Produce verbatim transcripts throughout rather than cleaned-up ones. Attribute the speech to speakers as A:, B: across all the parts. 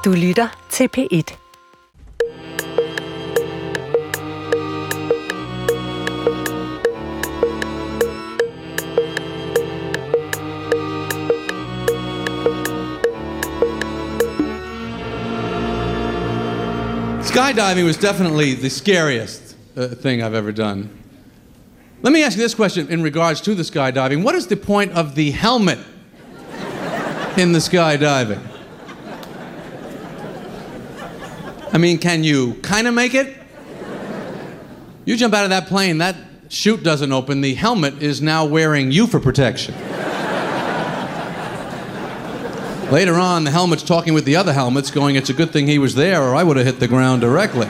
A: Du lytter til P et.
B: Skydiving was definitely the scariest uh, thing I've ever done. Let me ask you this question in regards to the skydiving. What is the point of the helmet in the skydiving? I mean, can you kind of make it? You jump out of that plane, that chute doesn't open, the helmet is now wearing you for protection. Later on, the helmet's talking with the other helmets, going, it's a good thing he was there, or I would have hit the ground directly.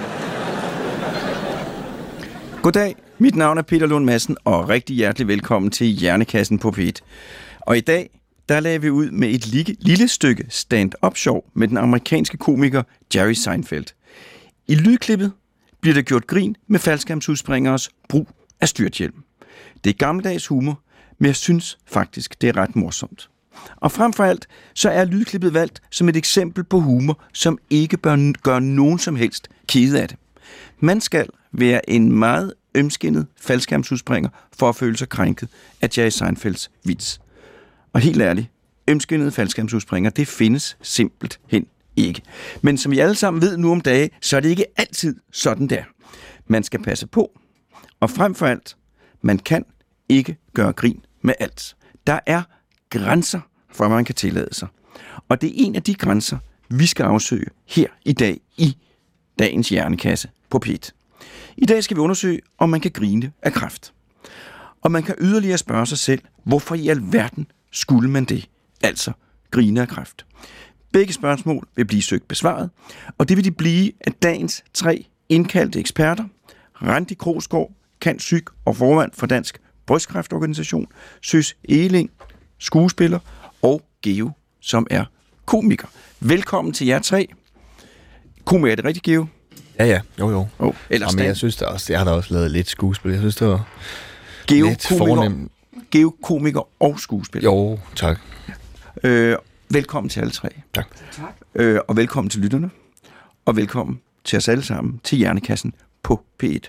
C: Goddag, mit navn er Peter Lund Madsen, og rigtig hjertelig velkommen til Hjernekassen på P et. Og i dag, der lagde vi ud med et lille, lille stykke stand-up show med den amerikanske komiker Jerry Seinfeld. I lydklippet bliver der gjort grin med faldskærmsudspringeres brug af styrthjelm. Det er gammeldags humor, men jeg synes faktisk, det er ret morsomt. Og frem for alt, så er lydklippet valgt som et eksempel på humor, som ikke bør gøre nogen som helst kede af det. Man skal være en meget ømskindet faldskærmsudspringer for at føle sig krænket af Jerry Seinfelds vits. Og helt ærligt, ømskinnede faldskærmsudspringer, det findes simpelthen ikke. Men som I alle sammen ved nu om dage, så er det ikke altid sådan der. Man skal passe på, og frem for alt, man kan ikke gøre grin med alt. Der er grænser for, hvad man kan tillade sig. Og det er en af de grænser, vi skal afsøge her i dag i dagens Hjernekasse på P et. I dag skal vi undersøge, om man kan grine af kræft. Og man kan yderligere spørge sig selv, hvorfor i alverden skulle man det? Altså grine af kræft. Begge spørgsmål vil blive søgt besvaret, og det vil de blive af dagens tre indkaldte eksperter. Randi Krogsgaard, cand.psyk og formand for Dansk Brystkræftorganisation, Søs Egeling, skuespiller, og Geo, som er komiker. Velkommen til jer tre. Komiker, er det rigtigt, Geo?
D: Ja, ja. Jo, jo.
C: Oh, ellers
D: Jamen, jeg synes da også, jeg har da også lavet lidt skuespil. Jeg synes, det var
C: Geo,
D: lidt
C: komiker,
D: fornemt.
C: Geo, komiker og skuespiller.
D: Jo, tak.
C: Øh, velkommen til alle tre.
D: Tak.
C: tak. Øh, og velkommen til lytterne. Og velkommen til os alle sammen til Hjernekassen på P et.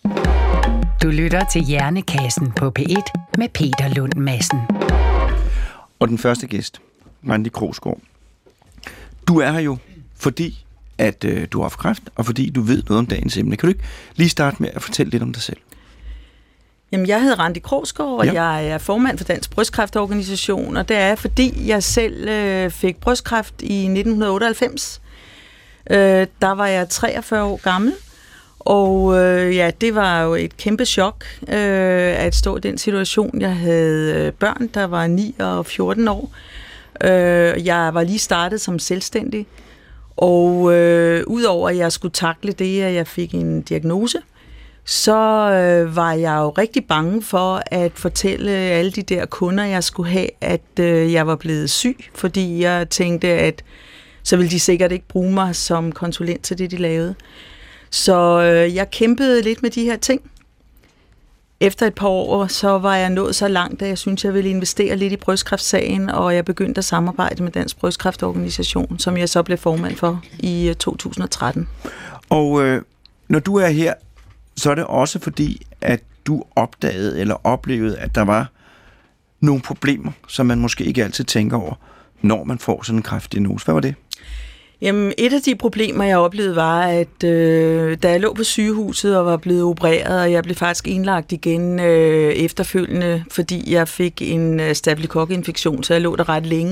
A: Du lytter til Hjernekassen på P et med Peter Lund Madsen.
C: Og den første gæst, Randi Krogsgaard. Du er her jo, fordi at øh, du har haft kræft, og fordi du ved noget om dagens emne. Kan du ikke lige starte med at fortælle lidt om dig selv?
E: Jamen, jeg hedder Randi Krogsgaard, og ja. jeg er formand for Dansk Brystkræftorganisation, og det er, fordi jeg selv øh, fik brystkræft i nitten otteoghalvfems. Øh, der var jeg treogfyrre år gammel, og øh, ja, det var jo et kæmpe chok øh, at stå i den situation. Jeg havde børn, der var ni og fjorten år. Øh, jeg var lige startet som selvstændig, og øh, udover at jeg skulle takle det, at jeg fik en diagnose, så øh, var jeg jo rigtig bange for at fortælle alle de der kunder, jeg skulle have, at øh, jeg var blevet syg, fordi jeg tænkte, at så ville de sikkert ikke bruge mig som konsulent til det, de lavede. Så øh, jeg kæmpede lidt med de her ting. Efter et par år, så var jeg nået så langt, at jeg synes, jeg ville investere lidt i brystkræftsagen, og jeg begyndte at samarbejde med Dansk Brystkræftorganisation, som jeg så blev formand for i to tusind og tretten.
C: Og øh, når du er her, så er det også fordi, at du opdagede eller oplevede, at der var nogle problemer, som man måske ikke altid tænker over, når man får sådan en kræftdiagnose. Hvad var det?
E: Jamen, et af de problemer, jeg oplevede, var, at øh, da jeg lå på sygehuset og var blevet opereret, og jeg blev faktisk indlagt igen øh, efterfølgende, fordi jeg fik en øh, stafylokokinfektion, så jeg lå der ret længe.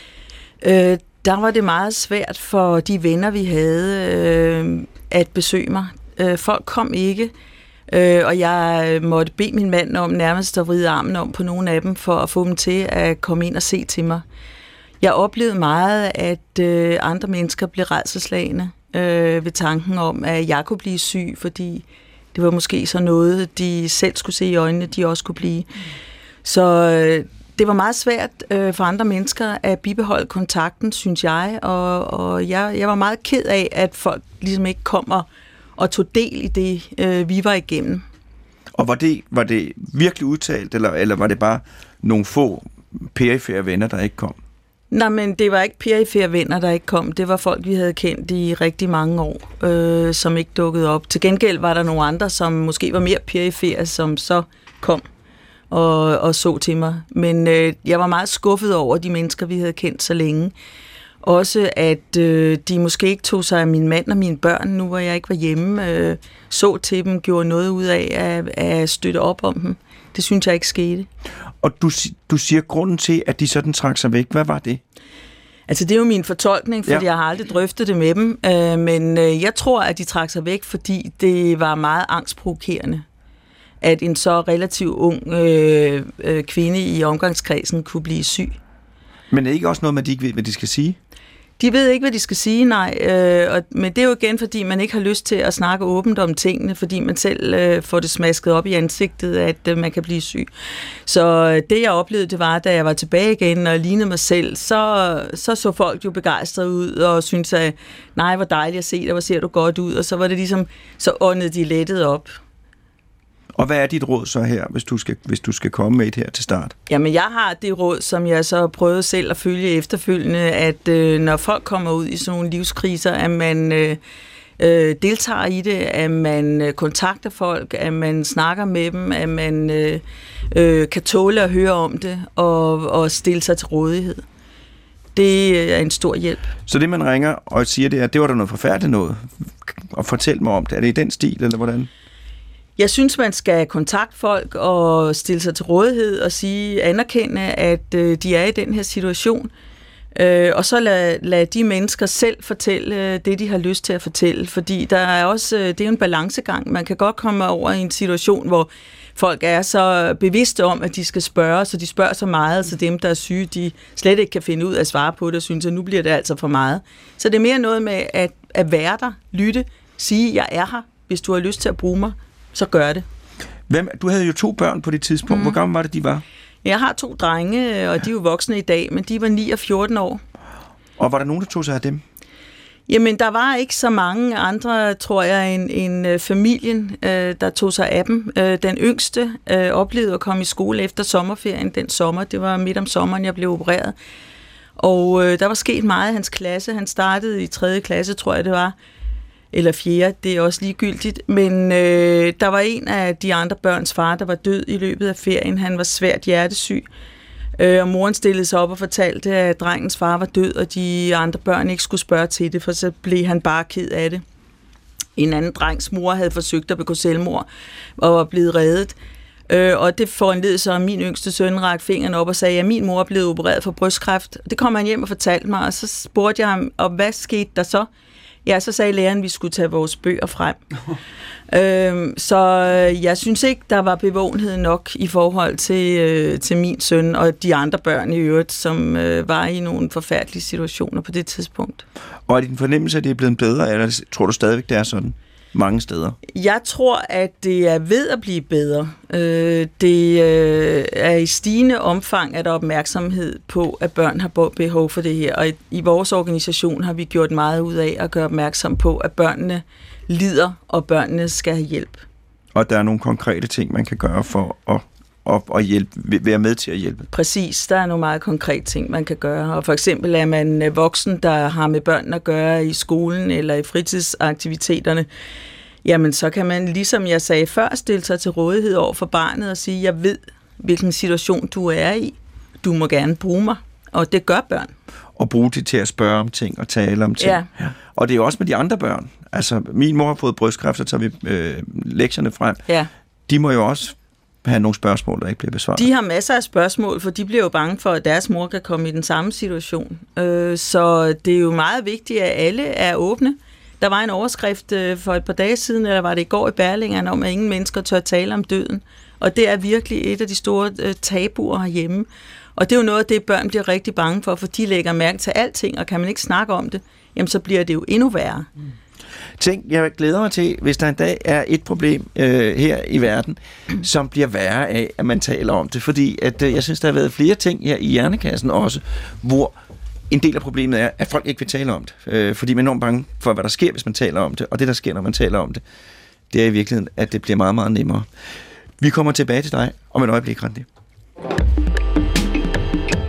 E: Øh, der var det meget svært for de venner, vi havde, øh, at besøge mig. Øh, folk kom ikke, øh, og jeg måtte bede min mand om nærmest at vride armen om på nogle af dem, for at få dem til at komme ind og se til mig. Jeg oplevede meget, at øh, andre mennesker blev rædselsslagne øh, ved tanken om, at jeg kunne blive syg, fordi det var måske så noget, de selv skulle se i øjnene, de også kunne blive. Så øh, det var meget svært øh, for andre mennesker at bibeholde kontakten, synes jeg, og, og jeg, jeg var meget ked af, at folk ligesom ikke kom og, og tog del i det, øh, vi var igennem.
C: Og var det, var det virkelig udtalt, eller, eller var det bare nogle få perifere venner, der ikke kom?
E: Nej, men det var ikke perifere venner, der ikke kom. Det var folk, vi havde kendt i rigtig mange år, øh, som ikke dukkede op. Til gengæld var der nogle andre, som måske var mere perifere, som så kom og, og så til mig. Men øh, jeg var meget skuffet over de mennesker, vi havde kendt så længe. Også at øh, de måske ikke tog sig af min mand og mine børn, nu hvor jeg ikke var hjemme, øh, så til dem, gjorde noget ud af at, at støtte op om dem. Det synes jeg ikke skete.
C: Og du, du siger, grunden til, at de sådan trak sig væk, hvad var det?
E: Altså, det er jo min fortolkning, fordi ja. jeg har aldrig drøftet det med dem. Øh, men øh, jeg tror, at de trak sig væk, fordi det var meget angstprovokerende, at en så relativt ung øh, øh, kvinde i omgangskredsen kunne blive syg.
C: Men er det ikke også noget med, at de ikke ved, hvad de skal sige?
E: De ved ikke, hvad de skal sige, nej. Øh, og, men det er jo igen, fordi man ikke har lyst til at snakke åbent om tingene, fordi man selv øh, får det smasket op i ansigtet, at øh, man kan blive syg. Så øh, det, jeg oplevede, det var, da jeg var tilbage igen og lignede mig selv, så så, så folk jo begejstrede ud og syntes, at nej, hvor dejligt at se dig, hvor ser du godt ud. Og så var det ligesom, så åndede de lettet op.
C: Og hvad er dit råd så her, hvis du skal, hvis du skal komme med et her til start?
E: Jamen, jeg har det råd, som jeg så prøvede selv at følge efterfølgende, at øh, når folk kommer ud i sådan nogle livskriser, at man øh, øh, deltager i det, at man øh, kontakter folk, at man snakker med dem, at man øh, øh, kan tåle at høre om det og, og stille sig til rådighed. Det er en stor hjælp.
C: Så det, man ringer og siger, det er, det var der noget forfærdeligt noget, og fortæl mig om det. Er det i den stil, eller hvordan?
E: Jeg synes, man skal kontakte folk og stille sig til rådighed og sige, anerkende, at øh, de er i den her situation. Øh, og så lad, lad de mennesker selv fortælle det, de har lyst til at fortælle. Fordi der er også, det er jo en balancegang. Man kan godt komme over i en situation, hvor folk er så bevidste om, at de skal spørge, så de spørger så meget, så dem, der er syge, de slet ikke kan finde ud af at svare på det, og synes, at nu bliver det altså for meget. Så det er mere noget med at, at være der, lytte, sige, jeg er her, hvis du har lyst til at bruge mig. Så gør det.
C: Hvem, du havde jo to børn på det tidspunkt. Mm. Hvor gammel var det, de var?
E: Jeg har to drenge, og de er jo voksne i dag, men de var ni og fjorten år.
C: Og var der nogen, der tog sig af dem?
E: Jamen, der var ikke så mange andre, tror jeg, end, end familien, øh, der tog sig af dem. Øh, den yngste øh, oplevede at komme i skole efter sommerferien den sommer. Det var midt om sommeren, jeg blev opereret. Og øh, der var sket meget i hans klasse. Han startede i tredje klasse, tror jeg det var. Eller fjerde, det er også ligegyldigt. Men øh, der var en af de andre børns far, der var død i løbet af ferien. Han var svært hjertesyg. Øh, og moren stillede sig op og fortalte, at drengens far var død, og de andre børn ikke skulle spørge til det, for så blev han bare ked af det. En anden drengs mor havde forsøgt at begå selvmord og var blevet reddet. Øh, og det foranledede så, at min yngste søn rakte fingeren op og sagde, at min mor blev opereret for brystkræft. Det kom han hjem og fortalte mig, og så spurgte jeg ham, og hvad skete der så? Ja, så sagde læreren, at vi skulle tage vores bøger frem. øhm, så jeg synes ikke, der var bevågenhed nok i forhold til, øh, til min søn og de andre børn i øvrigt, som øh, var i nogle forfærdelige situationer på det tidspunkt.
C: Og er det en fornemmelse, at det er blevet bedre, eller tror du stadigvæk, det er sådan mange steder?
E: Jeg tror, at det er ved at blive bedre. Øh, det øh, er i stigende omfang, at der er opmærksomhed på, at børn har behov for det her. Og i, i vores organisation har vi gjort meget ud af at gøre opmærksom på, at børnene lider, og børnene skal have hjælp.
C: Og der er nogle konkrete ting, man kan gøre for at, at, at hjælpe, være med til at hjælpe?
E: Præcis, der er nogle meget konkrete ting, man kan gøre. Og for eksempel er man voksen, der har med børn at gøre i skolen eller i fritidsaktiviteterne, jamen så kan man, ligesom jeg sagde før, stille sig til rådighed over for barnet og sige, jeg ved, hvilken situation du er i. Du må gerne bruge mig, og det gør børn.
C: Og bruge det til at spørge om ting og tale om ting.
E: Ja.
C: Og det er jo også med de andre børn. Altså, min mor har fået brystkræft, så tager vi øh, lektierne frem.
E: Ja.
C: De må jo også have nogle spørgsmål, der ikke bliver besvaret.
E: De har masser af spørgsmål, for de bliver jo bange for, at deres mor kan komme i den samme situation. Øh, så det er jo meget vigtigt, at alle er åbne. Der var en overskrift øh, for et par dage siden, eller var det i går i Berlingeren, om at ingen mennesker tør tale om døden. Og det er virkelig et af de store øh, tabuer herhjemme. Og det er jo noget af det, børn bliver rigtig bange for, for de lægger mærke til alting, og kan man ikke snakke om det, jamen så bliver det jo endnu værre. Mm.
C: Tænk, jeg glæder mig til, hvis der en dag er et problem øh, her i verden, som bliver værre af, at man taler om det. Fordi at, øh, jeg synes, der har været flere ting her i Hjernekassen også, hvor en del af problemet er, at folk ikke vil tale om det. Øh, fordi man er enormt bange for, hvad der sker, hvis man taler om det. Og det, der sker, når man taler om det, det er i virkeligheden, at det bliver meget, meget nemmere. Vi kommer tilbage til dig om et øjeblik, Randi.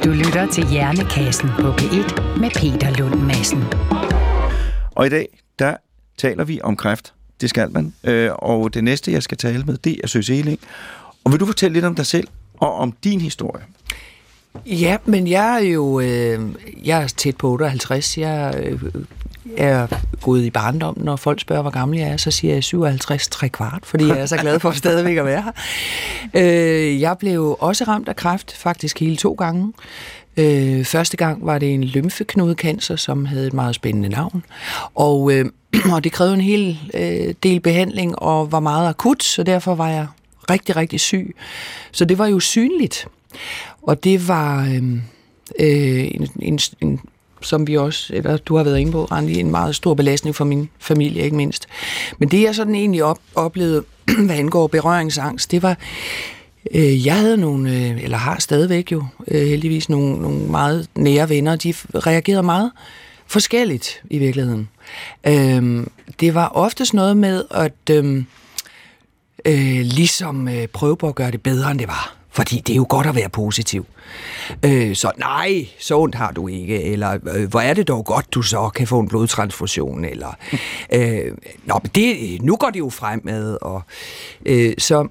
A: Du lytter til Hjernekassen på P et med Peter Lund Madsen.
C: Og i dag, der taler vi om kræft. Det skal man. Øh, og det næste, jeg skal tale med, det er Søs Eling. Og vil du fortælle lidt om dig selv og om din historie?
F: Ja, men jeg er jo øh, jeg er tæt på otteoghalvtreds. Jeg øh, er gået i barndommen, når folk spørger, hvor gammel jeg er, så siger jeg syvoghalvtreds tre kvart, fordi jeg er så glad for stadigvæk at være her. Øh, jeg blev også ramt af kræft, faktisk hele to gange. Øh, første gang var det en lymfeknudecancer, som havde et meget spændende navn, og, øh, og det krævede en hel øh, del behandling og var meget akut, så derfor var jeg rigtig, rigtig syg. Så det var jo synligt, og det var øh, øh, en, en, en som vi også, eller du har været inde på, Randi, en meget stor belastning for min familie, ikke mindst. Men det, jeg sådan egentlig op, oplevede, hvad angår berøringsangst, det var, øh, jeg havde nogle, øh, eller har stadigvæk jo, øh, heldigvis nogle, nogle meget nære venner, de reagerede meget forskelligt i virkeligheden. Øh, det var oftest noget med at øh, øh, ligesom øh, prøve på at gøre det bedre, end det var. Fordi det er jo godt at være positiv. Øh, så nej, så ondt har du ikke, eller øh, hvor er det dog godt, du så kan få en blodtransfusion, eller øh, nå, men det, nu går det jo fremad, og øh, så,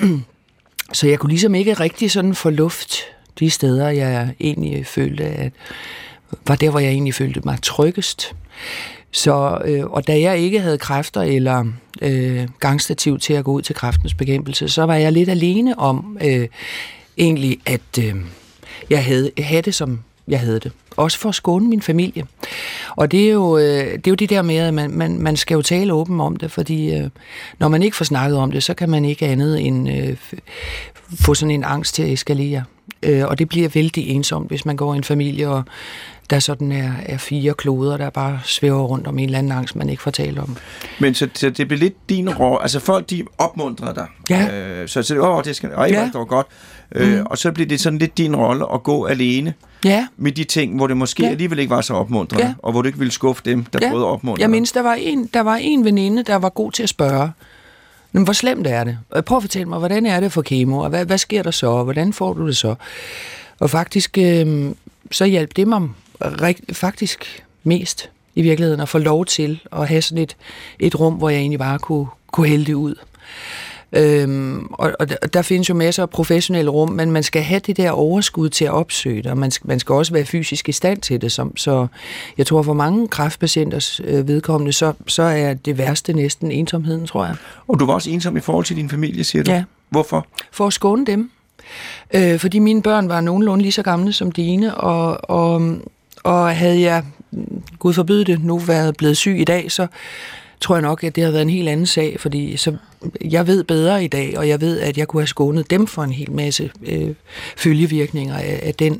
F: så jeg kunne ligesom ikke rigtig sådan få luft de steder, jeg egentlig følte, at var der, hvor jeg egentlig følte mig tryggest. Så, øh, og da jeg ikke havde kræfter eller øh, gangstativ til at gå ud til kræftens bekæmpelse, så var jeg lidt alene om øh, egentlig, at øh, jeg havde, havde det, som jeg havde det. Også for at skåne min familie. Og det er jo, øh, det, er jo det der med, at man, man, man skal jo tale åbent om det, fordi øh, når man ikke får snakket om det, så kan man ikke andet end øh, få sådan en angst til at eskalere. Øh, og det bliver vældig ensomt, hvis man går i en familie, og der sådan er, er fire kloder, der bare svæver rundt om en eller anden angst, man ikke får tale om.
C: Men så, så det bliver lidt din rolle. Altså folk, de opmuntrer dig.
F: Ja.
C: Øh, så, så åh, det skal øj, ja. det var godt. Øh, mm. Og så bliver det sådan lidt din rolle at gå alene
F: ja.
C: med de ting, hvor det måske ja. alligevel ikke var så opmuntrende, ja. og hvor du ikke ville skuffe dem, der ja. prøvede at opmuntre dig.
F: Jeg mindes, der var en, der var en veninde, der var god til at spørge, men hvor slemt er det? Prøv at fortælle mig, hvordan er det for kemo, og hvad, hvad sker der så, og hvordan får du det så? Og faktisk, øh, så hjalp det mig rigt, faktisk mest i virkeligheden at få lov til at have sådan et, et rum, hvor jeg egentlig bare kunne, kunne hælde det ud. Øhm, og, og der, der findes jo masser af professionelle rum, men man skal have det der overskud til at opsøge det, og man skal, man skal også være fysisk i stand til det. Som, så jeg tror, for mange kræftpatienters øh, vedkommende, så, så er det værste næsten ensomheden, tror jeg.
C: Og du var også ensom i forhold til din familie, siger du?
F: Ja.
C: Hvorfor?
F: For at skåne dem. Øh, fordi mine børn var nogenlunde lige så gamle som dine, og, og, og havde jeg, Gud forbyde det, nu været blevet syg i dag, så tror jeg nok, at det havde været en helt anden sag, fordi så, jeg ved bedre i dag, og jeg ved, at jeg kunne have skånet dem for en hel masse øh, følgevirkninger af, af den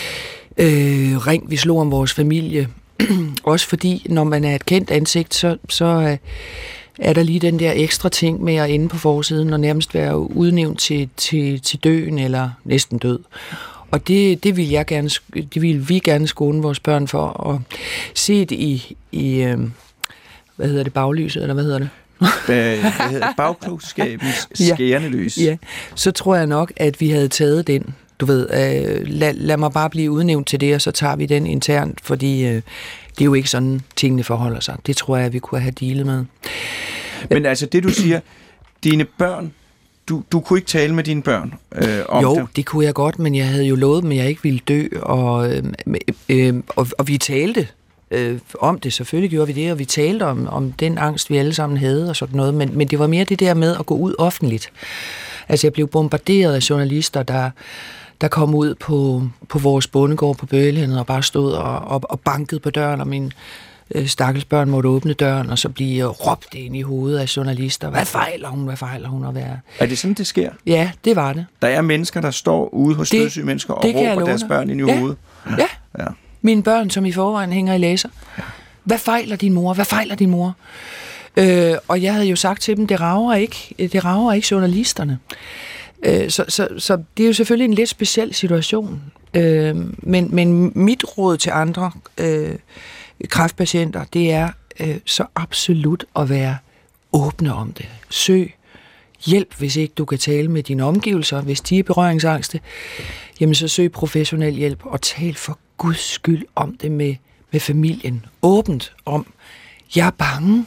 F: øh, ring, vi slog om vores familie. Også fordi, når man er et kendt ansigt, så, så øh, er der lige den der ekstra ting med at ende på forsiden og nærmest være udnævnt til, til, til døden eller næsten død. Og det, det, vil jeg gerne, det vil vi gerne skåne vores børn for, og se det i, i øh, hvad hedder det, baglyset, eller hvad hedder det?
C: Hvad hedder det? Bagklogskabens skærende lys.
F: Ja, ja, så tror jeg nok, at vi havde taget den. Du ved, øh, lad, lad mig bare blive udnævnt til det, og så tager vi den internt, fordi øh, det er jo ikke sådan, tingene forholder sig. Det tror jeg, at vi kunne have dealet med.
C: Men altså, det du siger, dine børn, du, du kunne ikke tale med dine børn øh, om
F: jo,
C: det?
F: Jo, det kunne jeg godt, men jeg havde jo lovet dem, at jeg ikke ville dø, og, øh, øh, og, og vi talte øh, om det, selvfølgelig gjorde vi det, og vi talte om, om den angst, vi alle sammen havde og sådan noget, men, men det var mere det der med at gå ud offentligt. Altså, jeg blev bombarderet af journalister, der, der kom ud på, på vores bondegård på Bøgelandet og bare stod og, og, og bankede på døren, og min øh, stakkels børn måtte åbne døren, og så blive råbt ind i hovedet af journalister. Hvad fejler hun? Hvad fejler hun at være?
C: Er det sådan, det sker?
F: Ja, det var det.
C: Der er mennesker, der står ude hos dødssyge mennesker og råber deres børn ind i
F: ja.
C: hovedet?
F: Ja.
C: ja.
F: Mine børn, som i forvejen hænger i laser. Hvad fejler din mor? Hvad fejler din mor? Øh, og jeg havde jo sagt til dem, det rager ikke, det rager ikke journalisterne. Øh, så, så, så det er jo selvfølgelig en lidt speciel situation. Øh, men, men mit råd til andre øh, kræftpatienter, det er øh, så absolut at være åbne om det. Søg hjælp, hvis ikke du kan tale med dine omgivelser, hvis de er berøringsangste, jamen så søg professionel hjælp og tal for Guds skyld om det med, med familien. Åbent om, jeg er bange.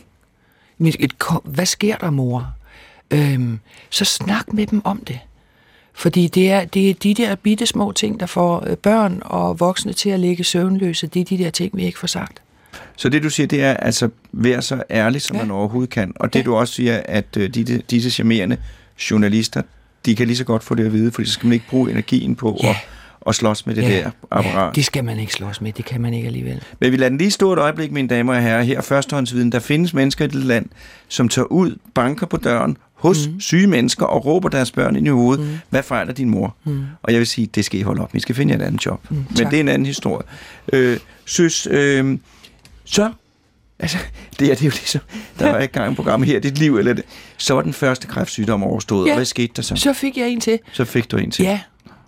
F: Hvad sker der, mor? Øhm, så snak med dem om det. Fordi det er, det er de der bitte små ting, der får børn og voksne til at ligge søvnløse. Det er de der ting, vi ikke får sagt.
C: Så det, du siger, det er altså være så ærlig, som ja. man overhovedet kan. Og det, ja. du også siger, at uh, de, disse charmerende journalister, de kan lige så godt få det at vide, fordi så skal man ikke bruge energien på ja. at, at slås med det ja. der apparat.
F: Ja, det skal man ikke slås med, det kan man ikke alligevel.
C: Men vi lader den lige stå et øjeblik, mine damer og herrer. Her er førstehåndsviden. Der findes mennesker i det land, som tager ud, banker på døren hos mm. syge mennesker og råber deres børn ind i hovedet. Mm. Hvad fejler din mor? Mm. Og jeg vil sige, det skal I holde op. Vi skal finde jer et andet job. Mm, Men det er en anden historie. Øh, søs, øh, så, altså, det er, det er jo ligesom, der var ikke gang i programmet her, dit liv, eller det. Så var den første kræftsygdom overstået, ja. og hvad skete der så?
F: Så fik jeg en til.
C: Så fik du en til.
F: Ja,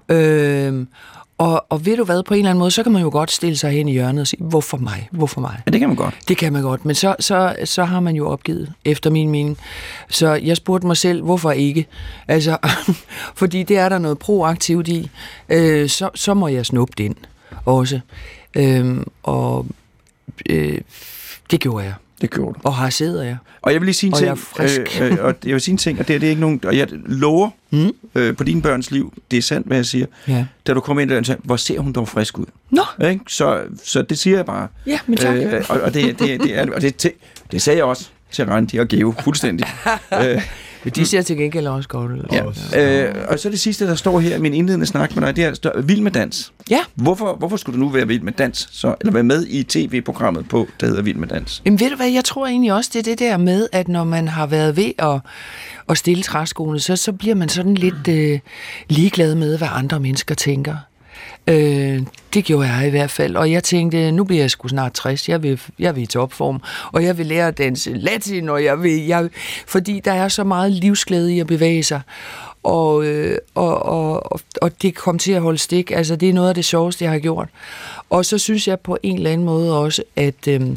F: øh, og, og ved du hvad, på en eller anden måde, så kan man jo godt stille sig hen i hjørnet og sige, hvorfor mig, hvorfor mig?
C: Ja, det kan man godt.
F: Det kan man godt, men så, så, så har man jo opgivet, efter min mening. Så jeg spurgte mig selv, hvorfor ikke? Altså, fordi det er der noget proaktivt i, øh, så, så må jeg snuppe det ind også. Øh, og Øh, det gjorde jeg.
C: Det gjorde du.
F: Og her sidder jeg.
C: Og jeg vil lige sige en
F: og
C: ting.
F: Jeg er frisk.
C: øh, øh, og jeg vil sige en ting, og det er, det er ikke nogen, og jeg lover mm. øh, på dine børns liv, det er sandt, hvad jeg siger. Ja. Da du kommer ind der, så, hvor ser hun dog frisk ud?
F: Nå.
C: Ikke? Så, så det siger jeg bare.
F: Ja, men tak.
C: Øh, og, og det, det, det er, og det, det, det sagde jeg også til Randi og Geo, fuldstændig. øh,
F: De ser til gengæld også godt ud.
C: Ja. Øh, og så det sidste, der står her i min indledende snak med dig, det er står, vild med dans.
F: Ja.
C: Hvorfor, hvorfor skulle du nu være vild med dans, så, eller være med i tv-programmet på, der hedder Vild med dans?
F: Jamen ved du hvad, jeg tror egentlig også, det er det der med, at når man har været ved at, at stille træskoene, så, så bliver man sådan lidt øh, ligeglad med, hvad andre mennesker tænker. Øh, det gjorde jeg i hvert fald, og jeg tænkte, nu bliver jeg sgu snart tres, jeg vil, jeg vil i topform, og jeg vil lære at danse latin, og jeg vil, jeg, fordi der er så meget livsglæde i at bevæge sig, og, øh, og, og, og det kom til at holde stik, altså det er noget af det sjoveste, jeg har gjort. Og så synes jeg på en eller anden måde også, at øh,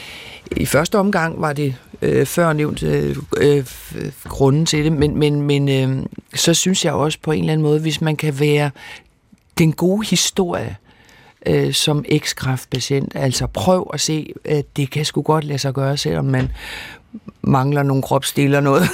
F: i første omgang var det øh, før nævnt øh, øh, grunden til det, men, men, men øh, så synes jeg også på en eller anden måde, hvis man kan være den gode historie øh, som eks-kræftpatient. Altså prøv at se, at det kan sgu godt lade sig gøre, selvom man mangler nogle kropsdele og noget.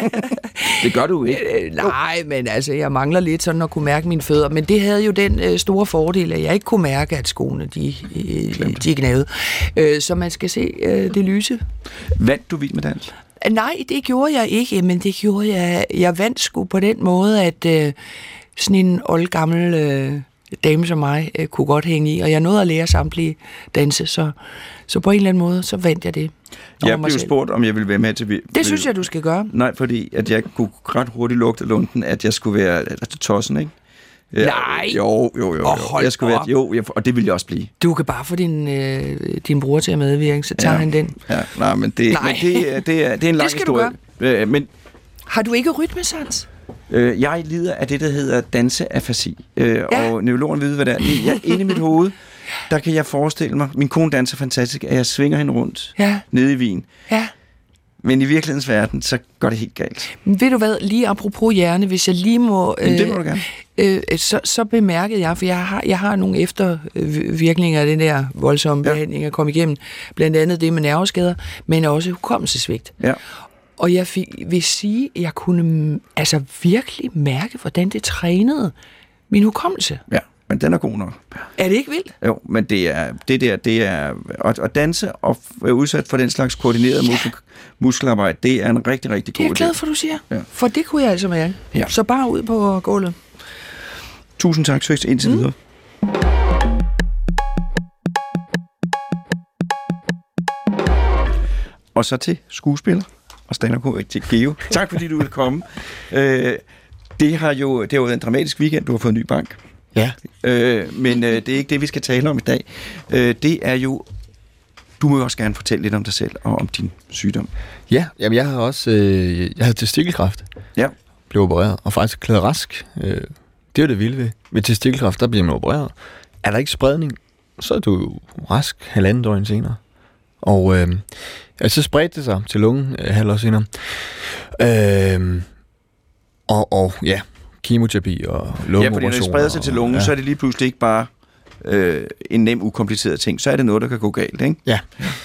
C: Det gør du ikke.
F: Øh, nej, men altså, jeg mangler lidt sådan at kunne mærke mine fødder. Men det havde jo den øh, store fordel, at jeg ikke kunne mærke, at skoene de, øh, de gnavede. Øh, så man skal se øh, det lyse.
C: Vandt du Vild med dans?
F: Nej, det gjorde jeg ikke, men det gjorde jeg. Jeg vandt sgu på den måde, at øh, sådan en oldgammel øh, dame som mig øh, kunne godt hænge i, og jeg nåede at lære samtlige danse, så, så på en eller anden måde, så vandt jeg det.
C: Jeg blev spurgt, om jeg ville være med til...
F: Det vil... synes jeg, du skal gøre.
C: Nej, fordi at jeg kunne ret hurtigt lugte lunden, at jeg skulle være altså, tossen, ikke? Ja,
F: nej!
C: Jo, jo, jo.
F: Oh,
C: jeg skulle være, jo jeg, og det ville jeg også blive.
F: Du kan bare få din, øh, din bror til at medvirke, så tager
C: ja.
F: han den.
C: Ja, nej, men det, nej. Men det, det, er, det er en lang
F: det
C: historie. Øh, men,
F: har du ikke rytmesans?
C: Øh, jeg lider af det, der hedder danseafasi. Øh, ja. Og neurologen ved, hvad det er. Jeg, inde i mit hoved, der kan jeg forestille mig, min kone danser fantastisk, at jeg svinger hende rundt
F: ja.
C: nede i Wien.
F: Ja.
C: Men i virkelighedens verden, så går det helt galt.
F: Men ved du hvad, lige apropos hjerne, hvis jeg lige må...
C: Øh, det må du gerne.
F: Øh, så, så bemærkede jeg, for jeg har, jeg har nogle eftervirkninger af den der voldsomme ja. behandling at komme igennem. Blandt andet det med nerveskader, men også hukommelsesvigt.
C: Ja.
F: Og jeg fik, vil sige, at jeg kunne altså virkelig mærke, hvordan det trænede min hukommelse.
C: Ja, men den er god nok.
F: Er det ikke vildt?
C: Jo, men det er det der, det er at, at danse og være udsat for den slags koordineret ja. muskel, muskelarbejde, det er en rigtig, rigtig god idé.
F: Det er jeg glad for, du siger.
C: Ja.
F: For det kunne jeg altså mærke. Ja. Så bare ud på gulvet.
C: Tusind tak, Søs, indtil mm. videre. Og så til skuespiller og stand-up til Geo. Tak fordi du ville komme. Øh, det har jo det har været en dramatisk weekend. Du har fået en ny bank.
D: Ja.
C: Øh, men øh, det er ikke det, vi skal tale om i dag. Øh, det er jo... Du må jo også gerne fortælle lidt om dig selv og om din sygdom.
D: Ja, jamen jeg har også... Øh, jeg havde testikelkræft.
C: Ja.
D: Blev opereret, og faktisk klædet rask. Øh, det er det vilde ved. Med testikelkræft, der bliver man opereret. Er der ikke spredning, så er du rask halvanden døgn senere. Og øh, altså, så spredte det sig til lungen øh, halv år senere. Øh, Og, og ja, kemoterapi og lungeoperationer.
C: Ja, fordi når det spreder sig til lungen,
D: ja.
C: så er det lige pludselig ikke bare øh, en nem, ukompliceret ting. Så er det noget, der kan gå galt, ikke?
D: Ja.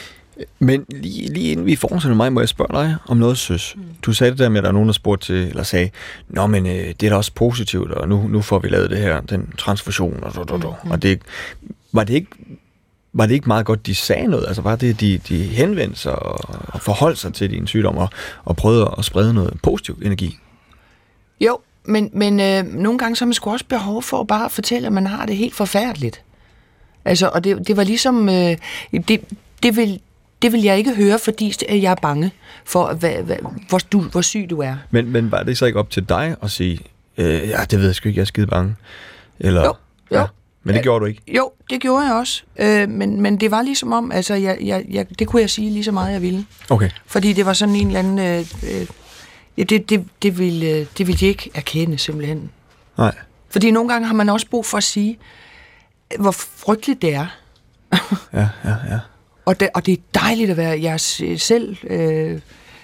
D: Men lige, lige inden vi fortsætter mig, må jeg spørge dig om noget, søs. Du sagde det der med, at der er nogen, der spurgte til, eller sagde, nå, men øh, det er da også positivt, og nu, nu får vi lavet det her, den transfusion, og, og, og, og det, var det ikke var det ikke meget godt, de sagde noget? Altså var det, de, de henvendte sig og, og forholdt sig til din sygdom, og, og prøvede at sprede noget positiv energi?
F: Jo, men, men øh, nogle gange så har man sgu også behov for at bare fortælle, at man har det helt forfærdeligt. Altså, og det, det var ligesom, øh, det, det vil Det vil jeg ikke høre, fordi jeg er bange for, hvad, hvad, hvor, du, hvor syg du er.
D: Men, men var det så ikke op til dig at sige, øh, ja, det ved jeg sgu ikke, jeg er skide bange? Eller,
F: jo, jo.
D: Ja, men det gjorde du ikke?
F: Jo, det gjorde jeg også. Øh, men, men det var ligesom om, altså, jeg, jeg, jeg, det kunne jeg sige lige så meget, jeg ville.
D: Okay.
F: Fordi det var sådan en eller anden... Øh, øh, det, det, det, ville, det ville de ikke erkende, simpelthen.
D: Nej.
F: Fordi nogle gange har man også brug for at sige, hvor frygteligt det er.
D: Ja, ja, ja.
F: Og det, og det er dejligt at være jeg selv øh,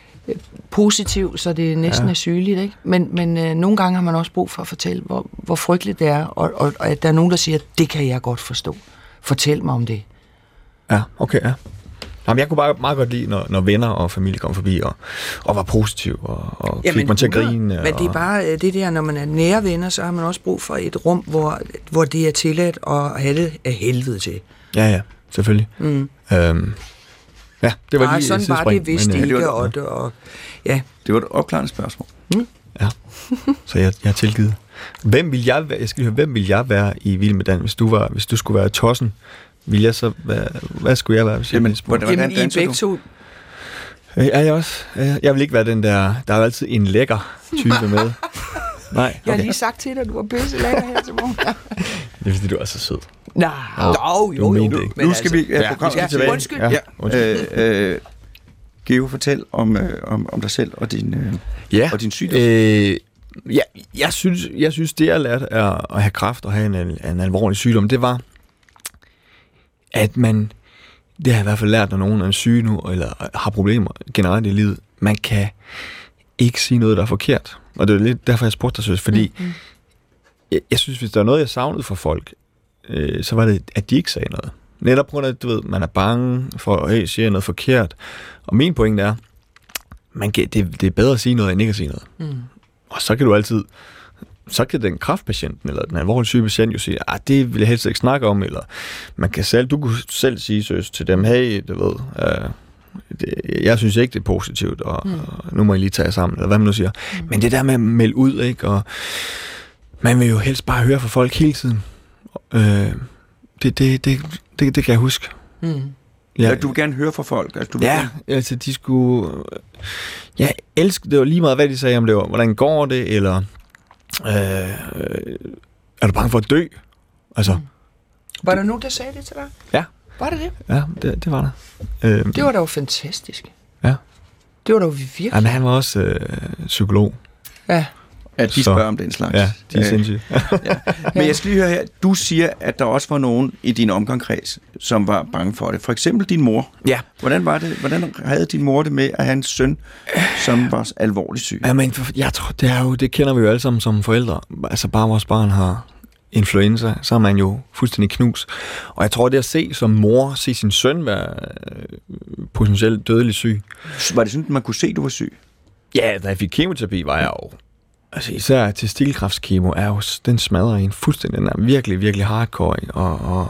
F: positiv, så det næsten ja. er sygeligt, ikke? Men, men øh, nogle gange har man også brug for at fortælle, hvor, hvor frygteligt det er, og, og, og at der er nogen, der siger, det kan jeg godt forstå. Fortæl mig om det.
D: Ja, okay, ja. Jamen, jeg kunne bare meget godt lide, når, når venner og familie kom forbi og, og var positiv og, og
F: ja,
D: fik mig til at grine.
F: Men
D: og...
F: det er bare det der, når man er nære venner, så har man også brug for et rum, hvor, hvor det er tilladt at have det af helvede til.
D: Ja, ja, selvfølgelig.
F: Mm.
D: Øhm, ja, det var
F: Nej,
D: lige
F: sådan var det vist
D: men,
F: ikke,
C: det var,
F: og, og, og ja.
C: Det var et opklarende spørgsmål.
F: Mm.
D: Ja, så jeg, jeg har tilgivet. Hvem vil jeg være, jeg skal høre, hvem vil jeg være i Vild med Dans, hvis du var, hvis du skulle være tossen? Vil jeg så være, hvad skulle jeg være? Hvis
C: Jamen,
D: jeg
C: hvordan,
F: Jamen, I begge to...
D: Er jeg også? Jeg vil ikke være den der, der er jo altid en lækker type med. Nej, okay.
F: Jeg har lige sagt til dig, at du var pisse lækker her til morgen.
D: Det er fordi, du er så sød.
F: Nej,
D: jo,
F: jo, jo.
D: jo.
F: jo.
C: Nu skal vi... Ja,
D: ja,
C: vi skal
F: ja,
C: tilbage.
F: undskyld.
D: Ja,
C: Ja,
D: undskyld.
C: øh, øh, Geo, fortæl om, øh, om, om dig selv og din, øh,
D: Ja,
C: og din sygdom.
D: Øh, ja, jeg synes, jeg synes, det jeg lærte er at have kræft og have en, en alvorlig sygdom, det var, at man, det har jeg i hvert fald lært, når nogen er syg nu, eller har problemer generelt i livet, man kan ikke sige noget, der er forkert. Og det er lidt derfor, jeg spurgte dig, synes, fordi mm-hmm. jeg, jeg synes, hvis der er noget, jeg savnede fra folk, øh, så var det, at de ikke sagde noget. Netop på grund af, at du ved, man er bange for, at hey, siger noget forkert. Og min pointe er, man kan, det, det er bedre at sige noget, end ikke at sige noget. Mm. Og så kan du altid, så kan den kræftpatienten, eller den alvorlige syge patient jo sige, ah, det vil jeg helst ikke snakke om, eller man kan selv, du kunne selv sige søs, til dem, hey, du ved, uh, det, jeg synes ikke, det er positivt, og, mm. og nu må I lige tage jer sammen, eller hvad man nu siger. Mm. Men det der med at melde ud, ikke, og man vil jo helst bare høre fra folk hele tiden. Uh, det, det, det, det, det kan jeg huske.
C: Mm. Ja, du vil gerne høre fra folk. Altså, du vil
D: ja,
C: gerne...
D: altså de skulle... Jeg elsker, det var lige meget, hvad de sagde, om det var, hvordan går det, eller øh, er du bange for at dø? Altså... Mm.
F: Var der nogen, der sagde det til dig?
D: Ja.
F: Var det det?
D: Ja, det, det var der. Øh,
F: det var da jo fantastisk.
D: Ja.
F: Det var da jo virkelig...
D: Ja, men han var også øh, psykolog.
F: Ja.
C: At de spørger om den slags.
D: Ja, de er sindssyge.
C: Ja. Men jeg skal lige høre her, du siger, at der også var nogen i din omgangskreds, som var bange for det. For eksempel din mor.
D: Ja.
C: Hvordan var det? Hvordan havde din mor det med at have en søn, som var alvorligt syg?
D: Ja, men jeg tror, det er jo, det kender vi jo alle sammen som forældre. Altså bare vores barn har influenza, så er man jo fuldstændig knus. Og jeg tror, det at se som mor, se sin søn være potentielt dødelig syg.
C: Var det sådan, at man kunne se, at du var syg?
D: Ja, da jeg fik kemoterapi, var jeg jo... Altså især testikelkræftkemo er jo, den smadrer en fuldstændig, den er virkelig, virkelig hardcore, og, og,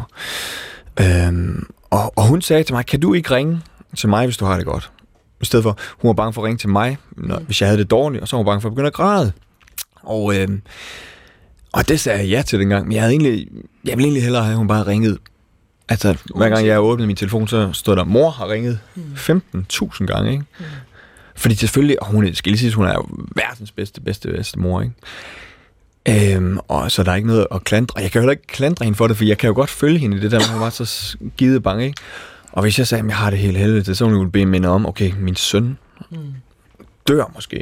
D: øhm, og, og hun sagde til mig, kan du ikke ringe til mig, hvis du har det godt? I stedet for, hun var bange for at ringe til mig, når, hvis jeg havde det dårligt, og så var hun bange for at begynde at græde. Og, øhm, og det sagde jeg ja til dengang, men jeg havde egentlig, jeg ville egentlig hellere have, at hun bare ringet. Altså, hver gang jeg åbnede min telefon, så stod der, mor har ringet femten tusind gange, ikke? Mm. Fordi selvfølgelig, og hun, skal lige sige, hun er jo verdens bedste, bedste, bedste mor, ikke? Øhm, og så der er ikke noget at klandre. Jeg kan jo heller ikke klandre hende for det, for jeg kan jo godt følge hende i det der, men hun var så skide bange, ikke? Og hvis jeg sagde, at jeg har det hele helvede, så ville hun bede mig om, okay, min søn dør måske,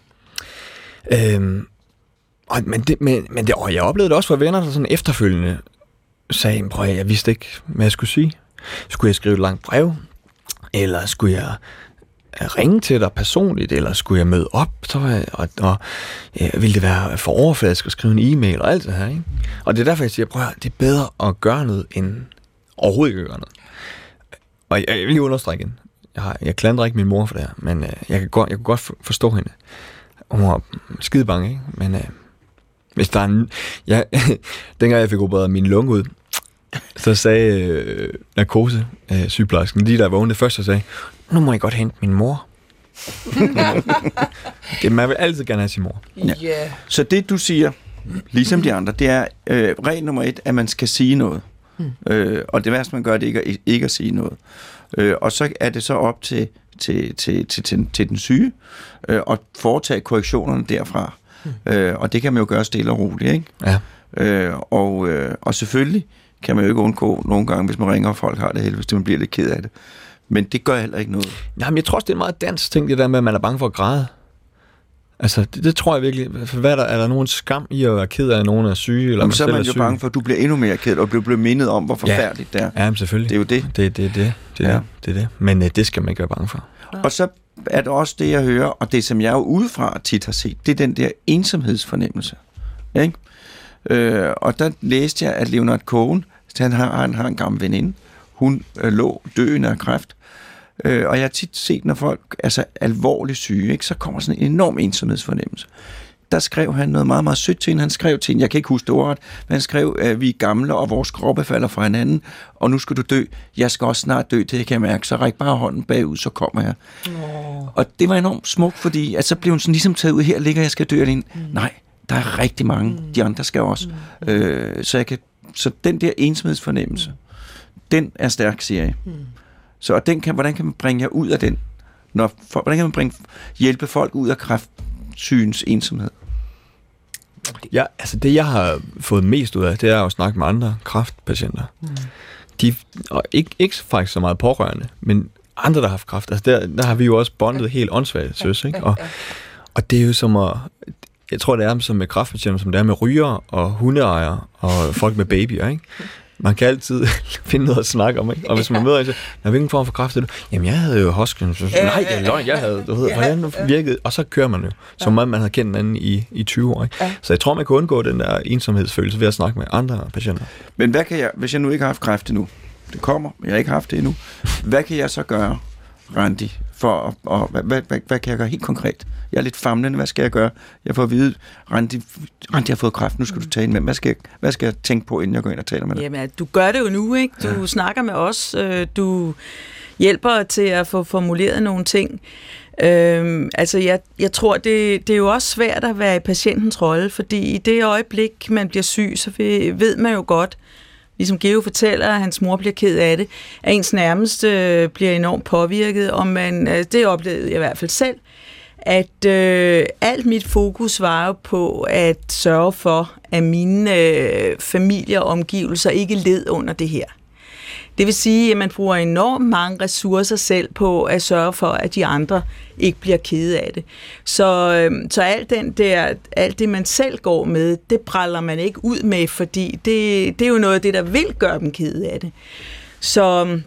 D: ikke? Øhm, og, men, det, men, men det, og jeg oplevede det også fra venner, der sådan efterfølgende sagde, prøv at jeg vidste ikke, hvad jeg skulle sige. Skulle jeg skrive et langt brev? Eller skulle jeg ringe til dig personligt, eller skulle jeg møde op, så var jeg, og, og ja, ville det være for overfladisk at skrive en e-mail og alt det her, ikke? Og det er derfor, jeg siger, prøv at, det er bedre at gøre noget, end overhovedet ikke at gøre noget. Og jeg, jeg vil lige understrege igen, jeg, har, jeg klandrer ikke min mor for det her, men øh, jeg, kan godt, jeg kan godt forstå hende. Hun var skide bange, ikke? Men øh, hvis der er en... Ja, dengang jeg fik opereret min lunge ud, så sagde øh, narkose, øh, sygeplejersken, lige der vågnede først, og sagde, nu må jeg godt hente min mor. det, man vil altid gerne have sin mor.
C: Ja. Yeah. Så det, du siger, ligesom de andre, det er øh, regel nummer et, at man skal sige noget. Hmm. Øh, og det værste, man gør, det er ikke at, ikke at sige noget. Øh, og så er det så op til, til, til, til, til, til den syge øh, at foretage korrektionerne derfra. Hmm. Øh, og det kan man jo gøre stille og roligt, ikke?
D: Ja.
C: Øh, og, øh, og selvfølgelig kan man jo ikke undgå nogle gange, hvis man ringer, og folk har det helvede, hvis man bliver lidt ked af det. Men det gør heller ikke noget.
D: Jamen, jeg tror også, det er en meget dansk ting, det der med, at man er bange for at græde. Altså, det, det tror jeg virkelig. Hvad er der, er der nogen skam i at være ked af, at nogen er syge? Eller
C: Jamen, så er man jo bange for, at du bliver endnu mere ked, og bliver, bliver mindet om, hvor forfærdeligt
D: ja.
C: det er.
D: Ja, selvfølgelig.
C: Det er jo det.
D: Det er det, det, det,
C: ja.
D: det, det, det. Men uh, det skal man ikke være bange for.
C: Og så er det også det, jeg hører, og det, som jeg jo udefra tit har set, det er den der ensomhedsfornemmelse. Ikke? Øh, og der læste jeg, at Leonard Cohen, han har, han har en gammel veninde, hun øh, lå døende af kræft. Øh, og jeg har tit set, når folk er så alvorligt syge, ikke, så kommer sådan en enorm ensomhedsfornemmelse. Der skrev han noget meget, meget sødt til hende. Han skrev til hende, jeg kan ikke huske det ordret, men han skrev, at vi er gamle, og vores kroppe falder fra hinanden, og nu skal du dø. Jeg skal også snart dø, det kan jeg mærke, så ræk bare hånden bagud, så kommer jeg. Oh. Og det var enormt smukt, fordi at så blev hun sådan ligesom taget ud, her ligger jeg skal dø alene. Mm. Nej, der er rigtig mange, mm. de andre skal også. Mm. Øh, så, jeg kan, så den der ensomhedsfornemmelse, mm. den er stærk, siger jeg. Mm. Så og den kan, hvordan kan man bringe jer ud af den? Når, for, hvordan kan man bringe, hjælpe folk ud af kræftsygens ensomhed?
D: Ja, altså det, jeg har fået mest ud af, det er at snakke med andre kræftpatienter. Mm. De, og ikke, ikke faktisk så meget pårørende, men andre, der har haft kræft. Altså der, der har vi jo også bondet helt åndssvagt, søs, ikke? Og, og det er jo som at... Jeg tror, det er som med kræftpatienter, som det er med rygere og hundeejere og folk med babyer, ikke? Man kan altid finde noget at snakke om, ikke? Og hvis man møder en, så er hvilken form for kræft er du? Jamen, jeg havde jo Hodgkin. Så, nej, det er løgn, jeg havde. Du ved, hvordan virkede? Og så kører man jo, som om man havde kendt anden i, i tyve år, ikke? Så jeg tror, man kan undgå den der ensomhedsfølelse ved at snakke med andre patienter.
C: Men hvad kan jeg, hvis jeg nu ikke har haft kræft endnu? Det kommer, men jeg har ikke haft det endnu. Hvad kan jeg så gøre, Randi, for at, og, hvad, hvad, hvad, hvad kan jeg gøre helt konkret? Jeg er lidt famlende, hvad skal jeg gøre? Jeg får at vide, Randi, Randi har fået kræft, nu skal du tale med. Hvad skal, jeg, hvad skal jeg tænke på, inden jeg går ind og taler med dig?
E: Jamen, du gør det jo nu, ikke? Du ja. snakker med os, du hjælper til at få formuleret nogle ting. Øhm, altså, jeg, jeg tror, det, det er jo også svært at være i patientens rolle, fordi i det øjeblik, man bliver syg, så ved man jo godt, ligesom Geo fortæller, at hans mor bliver ked af det, at ens nærmeste bliver enormt påvirket, og man, det oplevede jeg i hvert fald selv, at øh, alt mit fokus var jo på at sørge for, at mine øh, familie og omgivelser ikke led under det her. Det vil sige, at man bruger enormt mange ressourcer selv på at sørge for, at de andre ikke bliver kede af det. Så, øh, så alt, den der, alt det, man selv går med, det bræller man ikke ud med, fordi det, det er jo noget af det, der vil gøre dem kede af det. Så...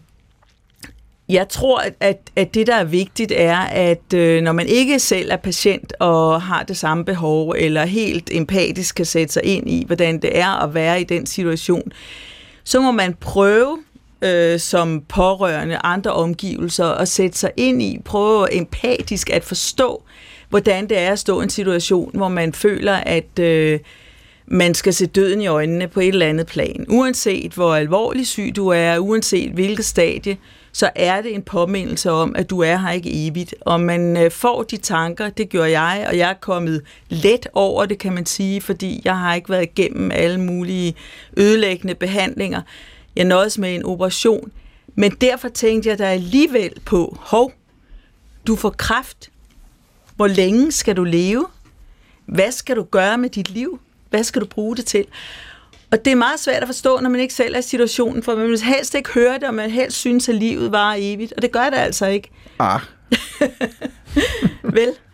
E: Jeg tror, at, at det, der er vigtigt, er, at øh, når man ikke selv er patient og har det samme behov, eller helt empatisk kan sætte sig ind i, hvordan det er at være i den situation, så må man prøve øh, som pårørende andre omgivelser at sætte sig ind i, prøve empatisk at forstå, hvordan det er at stå i en situation, hvor man føler, at... Øh, man skal se døden i øjnene på et eller andet plan. Uanset hvor alvorlig syg du er, uanset hvilket stadie, så er det en påmindelse om, at du er her ikke evigt. Og man får de tanker, det gør jeg, og jeg er kommet let over det, kan man sige, fordi jeg har ikke været igennem alle mulige ødelæggende behandlinger. Jeg nåedes med en operation, men derfor tænkte jeg da alligevel på, hov, du får kræft. Hvor længe skal du leve? Hvad skal du gøre med dit liv? Hvad skal du bruge det til? Og det er meget svært at forstå, når man ikke selv er i situationen, for man vil helst ikke høre det, og man helst synes, at livet varer evigt. Og det gør det altså ikke.
C: Ah.
E: Vel?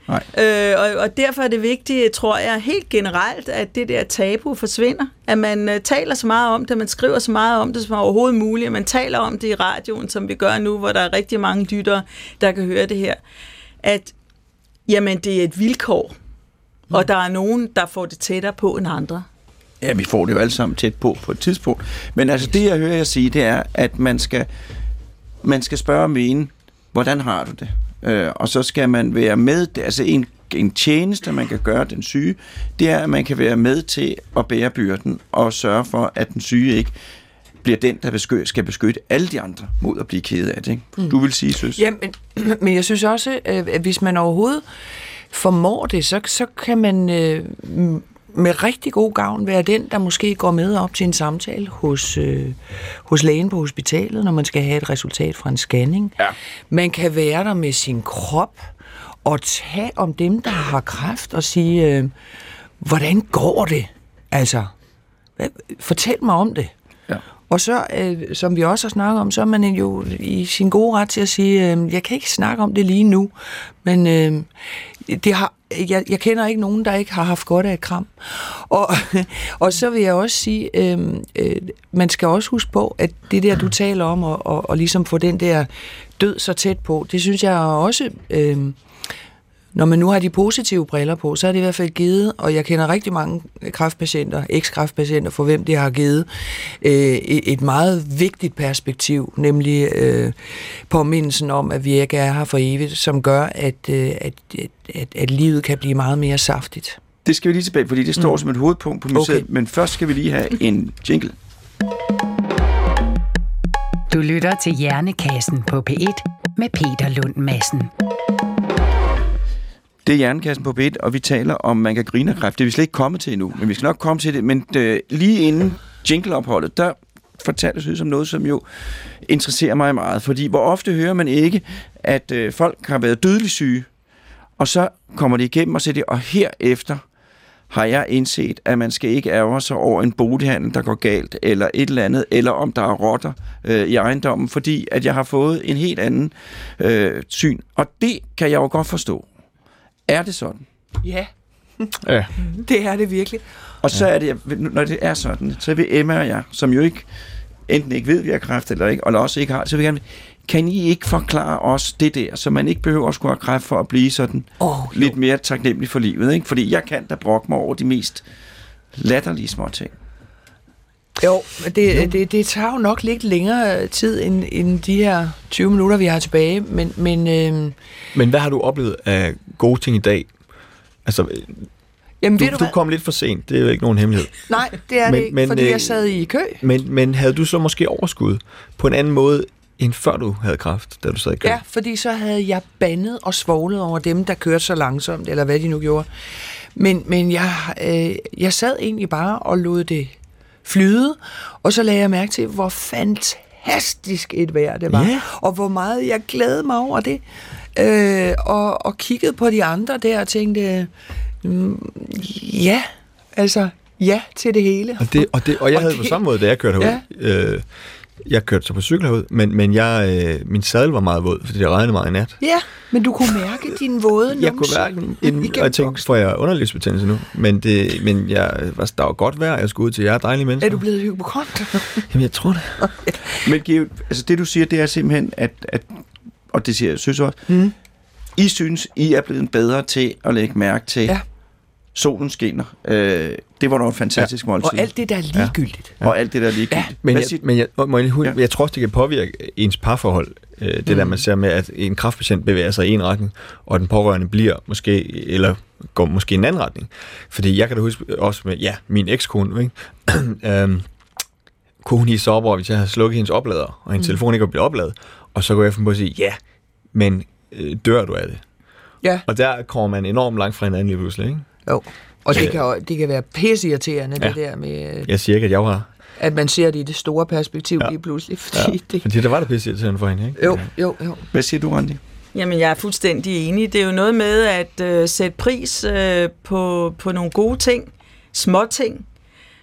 E: Øh, og, og derfor er det vigtigt, tror jeg, helt generelt, at det der tabu forsvinder. At man uh, taler så meget om det, man skriver så meget om det, som overhovedet muligt, at man taler om det i radioen, som vi gør nu, hvor der er rigtig mange lyttere, der kan høre det her. At jamen, det er et vilkår, mm. og der er nogen, der får det tættere på end andre.
C: Ja, vi får det jo alle sammen tæt på på et tidspunkt. Men altså det, jeg hører jer sige, det er, at man skal, man skal spørge om en, hvordan har du det? Øh, og så skal man være med, altså en, en tjeneste, man kan gøre den syge, det er, at man kan være med til at bære byrden og sørge for, at den syge ikke bliver den, der beskyt, skal beskytte alle de andre mod at blive ked af det. Ikke? Mm. Du vil sige, Søs?
F: Ja, men, men jeg synes også, at hvis man overhovedet formår det, så, så kan man øh, med rigtig god gavn være den, der måske går med op til en samtale hos, øh, hos lægen på hospitalet, når man skal have et resultat fra en scanning. Ja. Man kan være der med sin krop og tage om dem, der har kræft, og sige, øh, hvordan går det? Altså, fortæl mig om det. Ja. Og så, øh, som vi også har snakket om, så er man jo i sin gode ret til at sige, øh, jeg kan ikke snakke om det lige nu, men øh, det har, jeg, jeg kender ikke nogen, der ikke har haft godt af et kram. Og, og så vil jeg også sige, øh, øh, man skal også huske på, at det der, du taler om, og, og, og ligesom få den der død så tæt på, det synes jeg også... Øh, Når man nu har de positive briller på, så er det i hvert fald givet, og jeg kender rigtig mange kræftpatienter, eks-kræftpatienter, for hvem det har givet øh, et meget vigtigt perspektiv, nemlig øh, påmindelsen om, at vi ikke er her for evigt, som gør, at, øh, at, at, at livet kan blive meget mere saftigt.
C: Det skal vi lige tilbage, fordi det står mm. som et hovedpunkt på museet, okay. Men først skal vi lige have en jingle.
A: Du lytter til Hjernekassen på P et med Peter Lund Madsen.
C: Det er Hjernekassen på P et, og vi taler om, man kan grine af kræft. Det er vi slet ikke kommet til endnu, men vi skal nok komme til det. Men øh, lige inden jingleopholdet, der fortalte Søs om noget, som jo interesserer mig meget. Fordi hvor ofte hører man ikke, at øh, folk har været dødeligt syge, og så kommer de igennem og siger det, og herefter har jeg indset, at man skal ikke ærge sig over en bolighandel, der går galt, eller et eller andet, eller om der er rotter øh, i ejendommen, fordi at jeg har fået en helt anden øh, syn. Og det kan jeg jo godt forstå. Er det sådan?
F: Ja.
D: Ja.
F: Det er det virkelig.
C: Og så er det, når det er sådan, så vil Emma og jeg, som jo ikke, enten ikke ved, vi har kræft eller ikke, eller også ikke har, så vil jeg gerne, kan I ikke forklare os det der, så man ikke behøver at skulle have kræft for at blive sådan oh, lidt mere taknemmelig for livet, ikke? Fordi jeg kan da brokke mig over de mest latterlige små ting.
F: Jo, det, det, det tager jo nok lidt længere tid end, end de her tyve minutter, vi har tilbage, men... Men, øh...
D: men hvad har du oplevet af gode ting i dag? Altså,
F: Jamen,
D: du,
F: ved du,
D: du kom lidt for sent, det er jo ikke nogen hemmelighed.
F: Nej, det er men, det ikke, men, fordi øh, jeg sad i kø.
D: Men, men havde du så måske overskud på en anden måde, end før du havde kræft, da du sad i kø?
F: Ja, fordi så havde jeg bandet og svoglet over dem, der kørte så langsomt, eller hvad de nu gjorde. Men, men jeg, øh, jeg sad egentlig bare og lod det flyde, og så lagde jeg mærke til, hvor fantastisk et vejr det var, yeah. og hvor meget jeg glædede mig over det, øh, og, og kiggede på de andre der og tænkte, mm, ja, altså, ja til det hele.
D: Og, det, og, det, og jeg og havde det, på samme måde, da jeg kørte herud. Ja. Øh, jeg kørte så på cykel herud, men, men jeg, øh, min sadel var meget våd, fordi det regnede meget i nat.
F: Ja, men du kunne mærke din våde numse.
D: Jeg kunne mærke en, og jeg tænkte, får jeg underlivsbetændelse nu? Men, det, men jeg, der var godt vejr, jeg skulle ud til jer dejlige mennesker.
F: Er du blevet hypokont?
D: Jamen, jeg tror det.
C: Okay. Men Geo, altså det du siger, det er simpelthen, at, at og det siger jeg synes også, mm. I synes, I er blevet bedre til at lægge mærke til, ja. Solen skinner. Øh, det var noget fantastisk ja. måltid.
F: Og alt det, der er ligegyldigt.
C: Ja. Og alt det, der er ligegyldigt. Ja.
D: Men, jeg, men jeg, jeg, jeg, jeg tror også, det kan påvirke ens parforhold. Øh, det mm. der, man ser med, at en kræftpatient bevæger sig i en retning, og den pårørende bliver måske, eller går måske i en anden retning. Fordi jeg kan da huske også med, ja, min ekskone, ikke? øhm, kunne hun hisse sig op over, hvis jeg havde slukket hendes oplader, og hendes mm. telefon ikke var blevet opladet, og så går jeg på at sige, ja, men øh, dør du af det?
F: Ja.
D: Og der kommer man enormt langt fra hinanden lige pludselig, ikke?
F: Jo, og det kan, det kan være pisseirriterende, ja. Det der med...
D: Jeg siger ikke, at jeg var...
F: At man ser det i det store perspektiv ja. Lige pludselig, fordi
D: ja.
F: det...
D: Fordi der var det pisseirriterende for hende, ikke?
F: Jo, jo, jo.
C: Hvad siger du, Randi?
E: Jamen, jeg er fuldstændig enig. Det er jo noget med at øh, sætte pris øh, på, på nogle gode ting, små ting,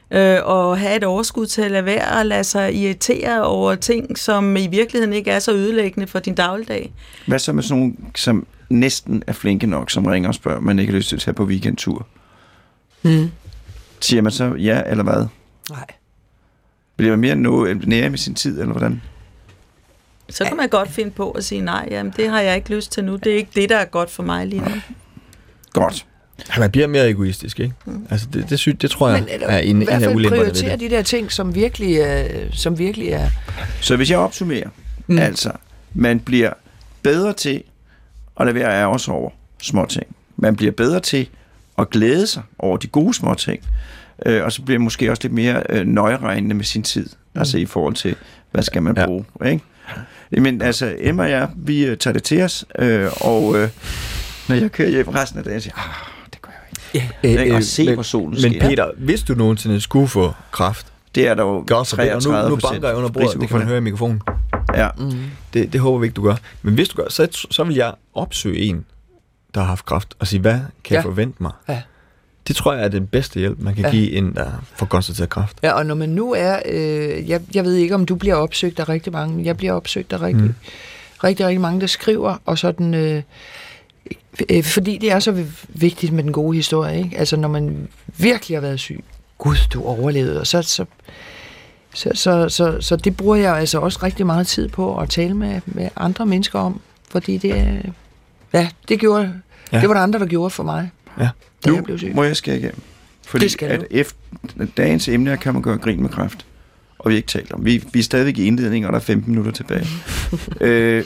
E: øh, og have et overskud til at lade være at lade sig irritere over ting, som i virkeligheden ikke er så ødelæggende for din dagligdag.
C: Hvad så med sådan nogle, som næsten er flinke nok, som ringer og spørger, man ikke har lyst til at tage på weekendtur?
F: Mm.
C: Siger man så ja, eller hvad?
F: Nej.
C: Bliver man mere noget nære med sin tid, eller hvordan?
E: Så kan man godt finde på at sige nej, jamen det har jeg ikke lyst til nu. Det er ikke det, der er godt for mig lige nu.
C: Godt.
D: Ja, man bliver mere egoistisk, ikke? Mm. Altså, det, det, det, det tror jeg
F: Men, eller,
D: er en, en af ulemperne ved
F: prioritere
D: det.
F: de der ting, som virkelig, øh, som virkelig er...
C: Så hvis jeg opsummerer, mm. altså, man bliver bedre til at lade være af os over småting. Man bliver bedre til at glæde sig over de gode småting. Øh, og så bliver man måske også lidt mere øh, nøjeregnende med sin tid. Mm. Altså i forhold til, hvad skal man bruge, ja. Ikke? Men altså, Emma og jeg, vi uh, tager det til os, øh, og øh, når jeg kører hjem resten af dagen, siger ah, det gør jeg ikke.
D: Ja.
C: Øh,
D: Øh,
C: og se,
D: men,
C: hvor solen
D: men
C: skinner.
D: Peter, hvis du nogensinde skulle få kræft,
C: Det er der jo
D: gør så det, og nu, nu banker jeg under bordet, det kan man høre i mikrofonen.
C: Ja.
F: Mm.
D: Det, det håber vi ikke, du gør. Men hvis du gør, så, så vil jeg opsøge en, der har haft kræft, og sige, hvad kan ja. jeg forvente mig?
F: Ja.
D: Det tror jeg er den bedste hjælp, man kan ja. give en, der får konstateret kræft.
F: Ja, og når man nu er... Øh, jeg, jeg ved ikke, om du bliver opsøgt af rigtig mange, men jeg bliver opsøgt af rigtig, mm. rigtig, rigtig mange, der skriver, og sådan... Øh, øh, fordi det er så vigtigt med den gode historie, ikke? Altså, når man virkelig har været syg, gud, du overlevede, og så... så Så, så, så, så det bruger jeg altså også rigtig meget tid på at tale med, med andre mennesker om, fordi det, ja, det gjorde, ja. det var der andre, der gjorde for mig,
D: ja.
F: da
C: Nu
F: jeg blev syg.
C: må jeg skære igennem. Fordi
F: Det skal
C: at efter dagens emne kan man gøre grin med kræft, og vi har ikke talt om. Vi, vi er stadigvæk i indledning, og der er femten minutter tilbage. øh,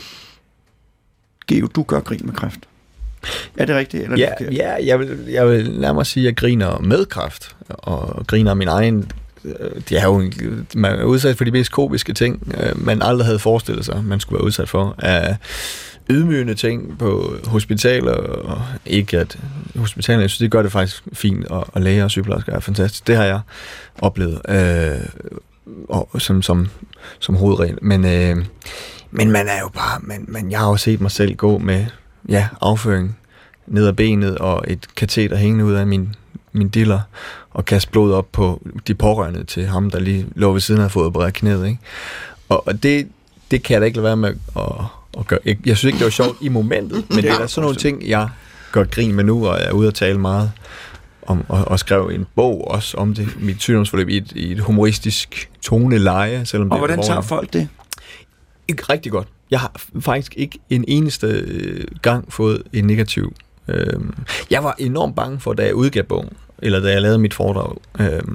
C: Geo, du gør grin med kræft. Er det rigtigt, eller
D: ja,
C: er det
D: ja, jeg vil, jeg vil nærmere sige, at jeg griner med kræft, og griner af min egen. Det er jo, man er udsat for de mest komiske ting, man aldrig havde forestillet sig, man skulle være udsat for. Af ydmygende ting på hospitaler, og ikke at hospitalerne, jeg synes, det gør det faktisk fint, og, og læger og sygeplejersker er fantastisk. Det har jeg oplevet, øh, og, som, som, som hovedregel. Men, øh, men man er jo bare, man, man, jeg har jo set mig selv gå med ja, afføring ned ad benet, og et kateter hængende ud af min min diller, og kaste blod op på de pårørende til ham, der lige lå ved siden af fået opereret knæet, ikke? Og, og det, det kan jeg da ikke lade være med at, at gøre. Jeg, jeg synes ikke, det var sjovt i momentet, men det er da sådan nogle ting, jeg gør grin med nu, og jeg er ude at tale meget om, og, og skrev en bog også om det, mit sygdomsforløb i et, i et humoristisk toneleje, selvom det
C: Og hvordan
D: er
C: tager folk det?
D: Ikke rigtig godt. Jeg har faktisk ikke en eneste gang fået en negativ. Øhm, jeg var enormt bange for, da jeg udgav bogen, eller da jeg lavede mit foredrag, øhm,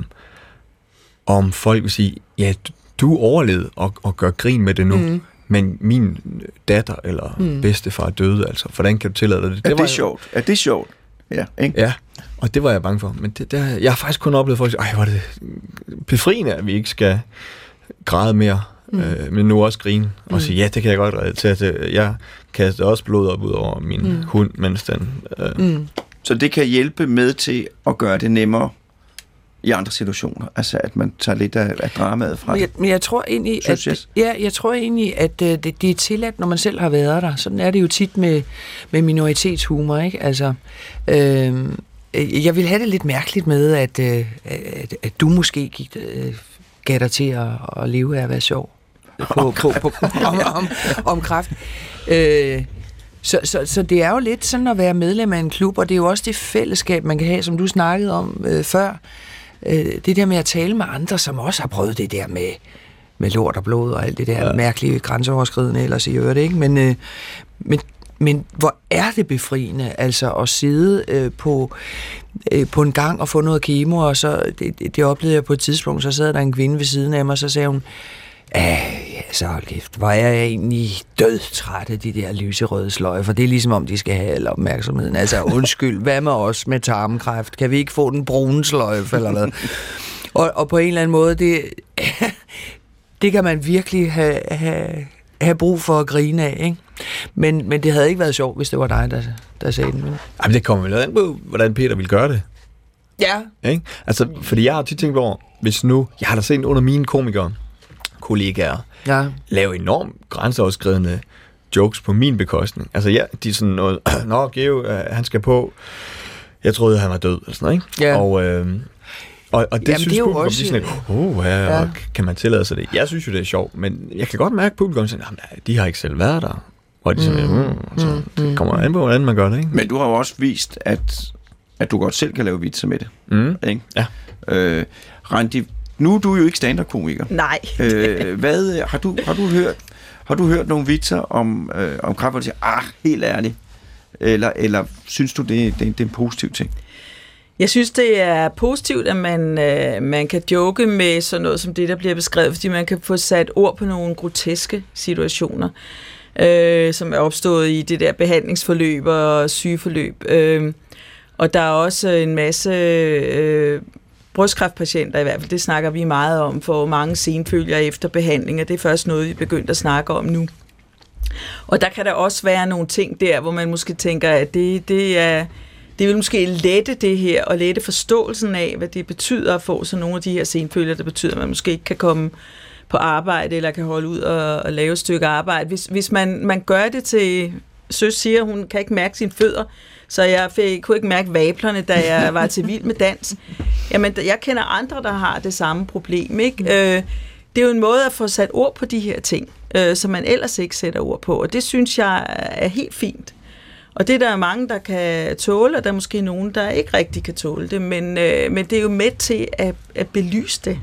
D: om folk vil sige, ja, du overlevede og, og gør grin med det nu, mm. men min datter eller mm. bedstefar døde, altså. Hvordan kan du tillade dig det?
C: Er
D: det
C: det
D: var
C: sjovt? Er det sjovt? Ja, ikke?
D: Ja, og det var jeg bange for. Men det, det, jeg har faktisk kun oplevet folk, ej, var det befriende, at vi ikke skal græde mere, mm. øh, men nu også grine, og mm. sige, ja, det kan jeg godt relatere til. Jeg kastede også blod op ud over min mm. hund, mens den... Øh,
F: Mm.
C: Så det kan hjælpe med til at gøre det nemmere i andre situationer. Altså, at man tager lidt af, af dramaet fra
F: Men jeg,
C: det.
F: men jeg tror egentlig,
C: Synes
F: at, ja, jeg tror egentlig, at uh, det, det er tilladt, når man selv har været der. Sådan er det jo tit med, med minoritetshumor, ikke? Altså, øh, jeg vil have det lidt mærkeligt med, at, uh, at, at du måske gik, uh, gav dig til at, at leve af at være sjov på, på, på, på, om, om, om kræft. Øh, Så, så, så det er jo lidt sådan at være medlem af en klub, og det er jo også det fællesskab, man kan have, som du snakkede om øh, før. Øh, det der med at tale med andre, som også har prøvet det der med, med lort og blod og alt det der ja. mærkelige grænseoverskridende ellers i øvrigt, ikke? Men, øh, men, men hvor er det befriende, altså at sidde øh, på, øh, på en gang og få noget kemo, og så, det, det oplevede jeg på et tidspunkt, så sad der en kvinde ved siden af mig, og så sagde hun, ja, så hold kæft, hvor er jeg egentlig dødtræt af de der lyserøde sløje, for det er ligesom om, de skal have al opmærksomheden. Altså, undskyld, hvad med os med tarmkræft? Kan vi ikke få den brune sløjfe eller noget? Og, og på en eller anden måde, det, det kan man virkelig have, have, have brug for at grine af, ikke? Men, men det havde ikke været sjovt, hvis det var dig, der, der sagde den.
D: Jamen, det kommer vel an på, hvordan Peter ville gøre det.
F: Ja.
D: Ikke? Altså, fordi jeg har tit tænkt over, hvis nu, jeg har da set under mine komikere, kollegaer,
F: ja.
D: lave enormt grænseoverskridende jokes på min bekostning. Altså, ja, de er sådan noget, nå, Geo, øh, han skal på, jeg troede, han var død, eller sådan noget, ikke?
F: Ja.
D: Og, øh, Og, og det
F: Jamen,
D: synes
F: det er jo
D: publikum,
F: også-
D: de er sådan lidt, oh, ja,
F: Ja.
D: og kan man tillade sig det? Jeg synes jo, det er sjovt, men jeg kan godt mærke, at publikum siger, nej, de har ikke selv været der. Og de sådan, mm, mm, så det kommer an på, hvordan man gør det, ikke?
C: Men du har jo også vist, at, at du godt selv kan lave vitser med det.
D: Mm.
C: Ikke?
D: Ja.
C: Øh, Randi, nu er du jo ikke stand-up-komiker.
E: Nej.
C: øh, hvad, har, du, har, du hørt, har du hørt nogle vitser om, øh, om kræft, hvor du siger, ah, helt ærligt? Eller, eller synes du, det, det, det er en positiv ting?
E: Jeg synes, det er positivt, at man, øh, man kan joke med sådan noget som det, der bliver beskrevet, fordi man kan få sat ord på nogle groteske situationer, øh, som er opstået i det der behandlingsforløb og sygeforløb. Øh, og der er også en masse øh, brystkræftpatienter i hvert fald, det snakker vi meget om, for mange senfølger efter behandling, og det er først noget, vi er begyndt at snakke om nu. Og der kan der også være nogle ting der, hvor man måske tænker, at det, det er... Det vil måske lette det her, og lette forståelsen af, hvad det betyder at få sådan nogle af de her senfølger, der betyder, at man måske ikke kan komme på arbejde, eller kan holde ud og, og lave et stykke arbejde. Hvis, hvis man, man gør det til... Søs siger, hun kan ikke mærke sine fødder, så jeg fik, kunne ikke mærke vablerne, da jeg var til Vild med Dans. Jamen, jeg kender andre, der har det samme problem, ikke? Øh, det er jo en måde at få sat ord på de her ting, øh, som man ellers ikke sætter ord på, og det synes jeg er helt fint. Og det er der mange, der kan tåle, og der er måske nogen, der ikke rigtig kan tåle det, men, øh, men det er jo med til at, at belyse det.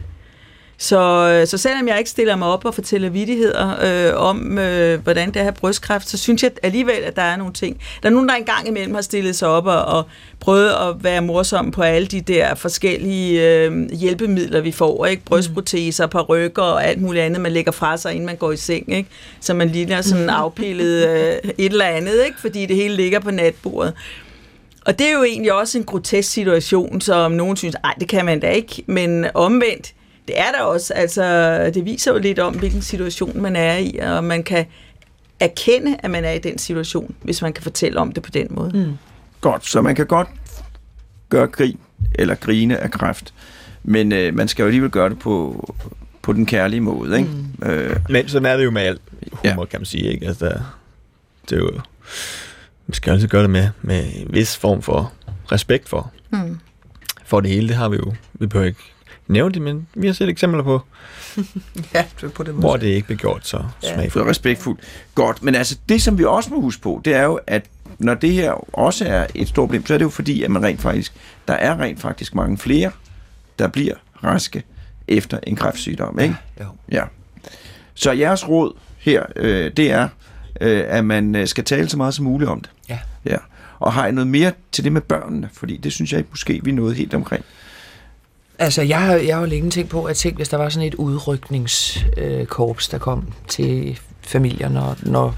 E: Så, så selvom jeg ikke stiller mig op og fortæller vittigheder øh, om, øh, hvordan det er at have brystkræft, så synes jeg alligevel, at der er nogle ting. Der er nogen, der engang imellem har stillet sig op og, og prøvet at være morsom på alle de der forskellige øh, hjælpemidler, vi får. Ikke? Brystproteser, parykker og alt muligt andet, man lægger fra sig, inden man går i seng. Ikke? Så man ligner sådan afpillet øh, et eller andet, ikke? Fordi det hele ligger på natbordet. Og det er jo egentlig også en grotesk situation, som nogen synes, nej, det kan man da ikke, men omvendt, det er der også. Altså, det viser jo lidt om, hvilken situation man er i, og man kan erkende, at man er i den situation, hvis man kan fortælle om det på den måde. Mm.
C: Godt, så man kan godt gøre grin eller grine af kræft, men øh, man skal jo alligevel gøre det på, på den kærlige måde, ikke? Mm. Øh,
D: Men sådan er det jo med alt humor,
C: Ja.
D: kan man sige, ikke? Altså, det er jo... Man skal altid gøre det med, med en vis form for respekt for.
E: Mm.
D: For det hele, det har vi jo... Vi behøver ikke nævne det, men vi har set eksempler på,
F: Ja, det er på den måde.
D: hvor det ikke bliver gjort så
C: for
D: smagfuldt.
C: respektfuldt. Godt, men altså det, som vi også må huske på, det er jo, at når det her også er et stort problem, så er det jo fordi, at man rent faktisk, der er rent faktisk mange flere, der bliver raske efter en kræftsygdom, ikke?
F: Jo.
C: Ja. Så jeres råd her, øh, det er, øh, at man øh, skal tale så meget som muligt om det.
F: Ja.
C: Ja. Og har I noget mere til det med børnene? Fordi det synes jeg ikke, måske, vi er nået helt omkring.
F: Altså, jeg har, jeg har jo længe tænkt på, at tænk, hvis der var sådan et udrykningskorps, der kom til familier, når, når,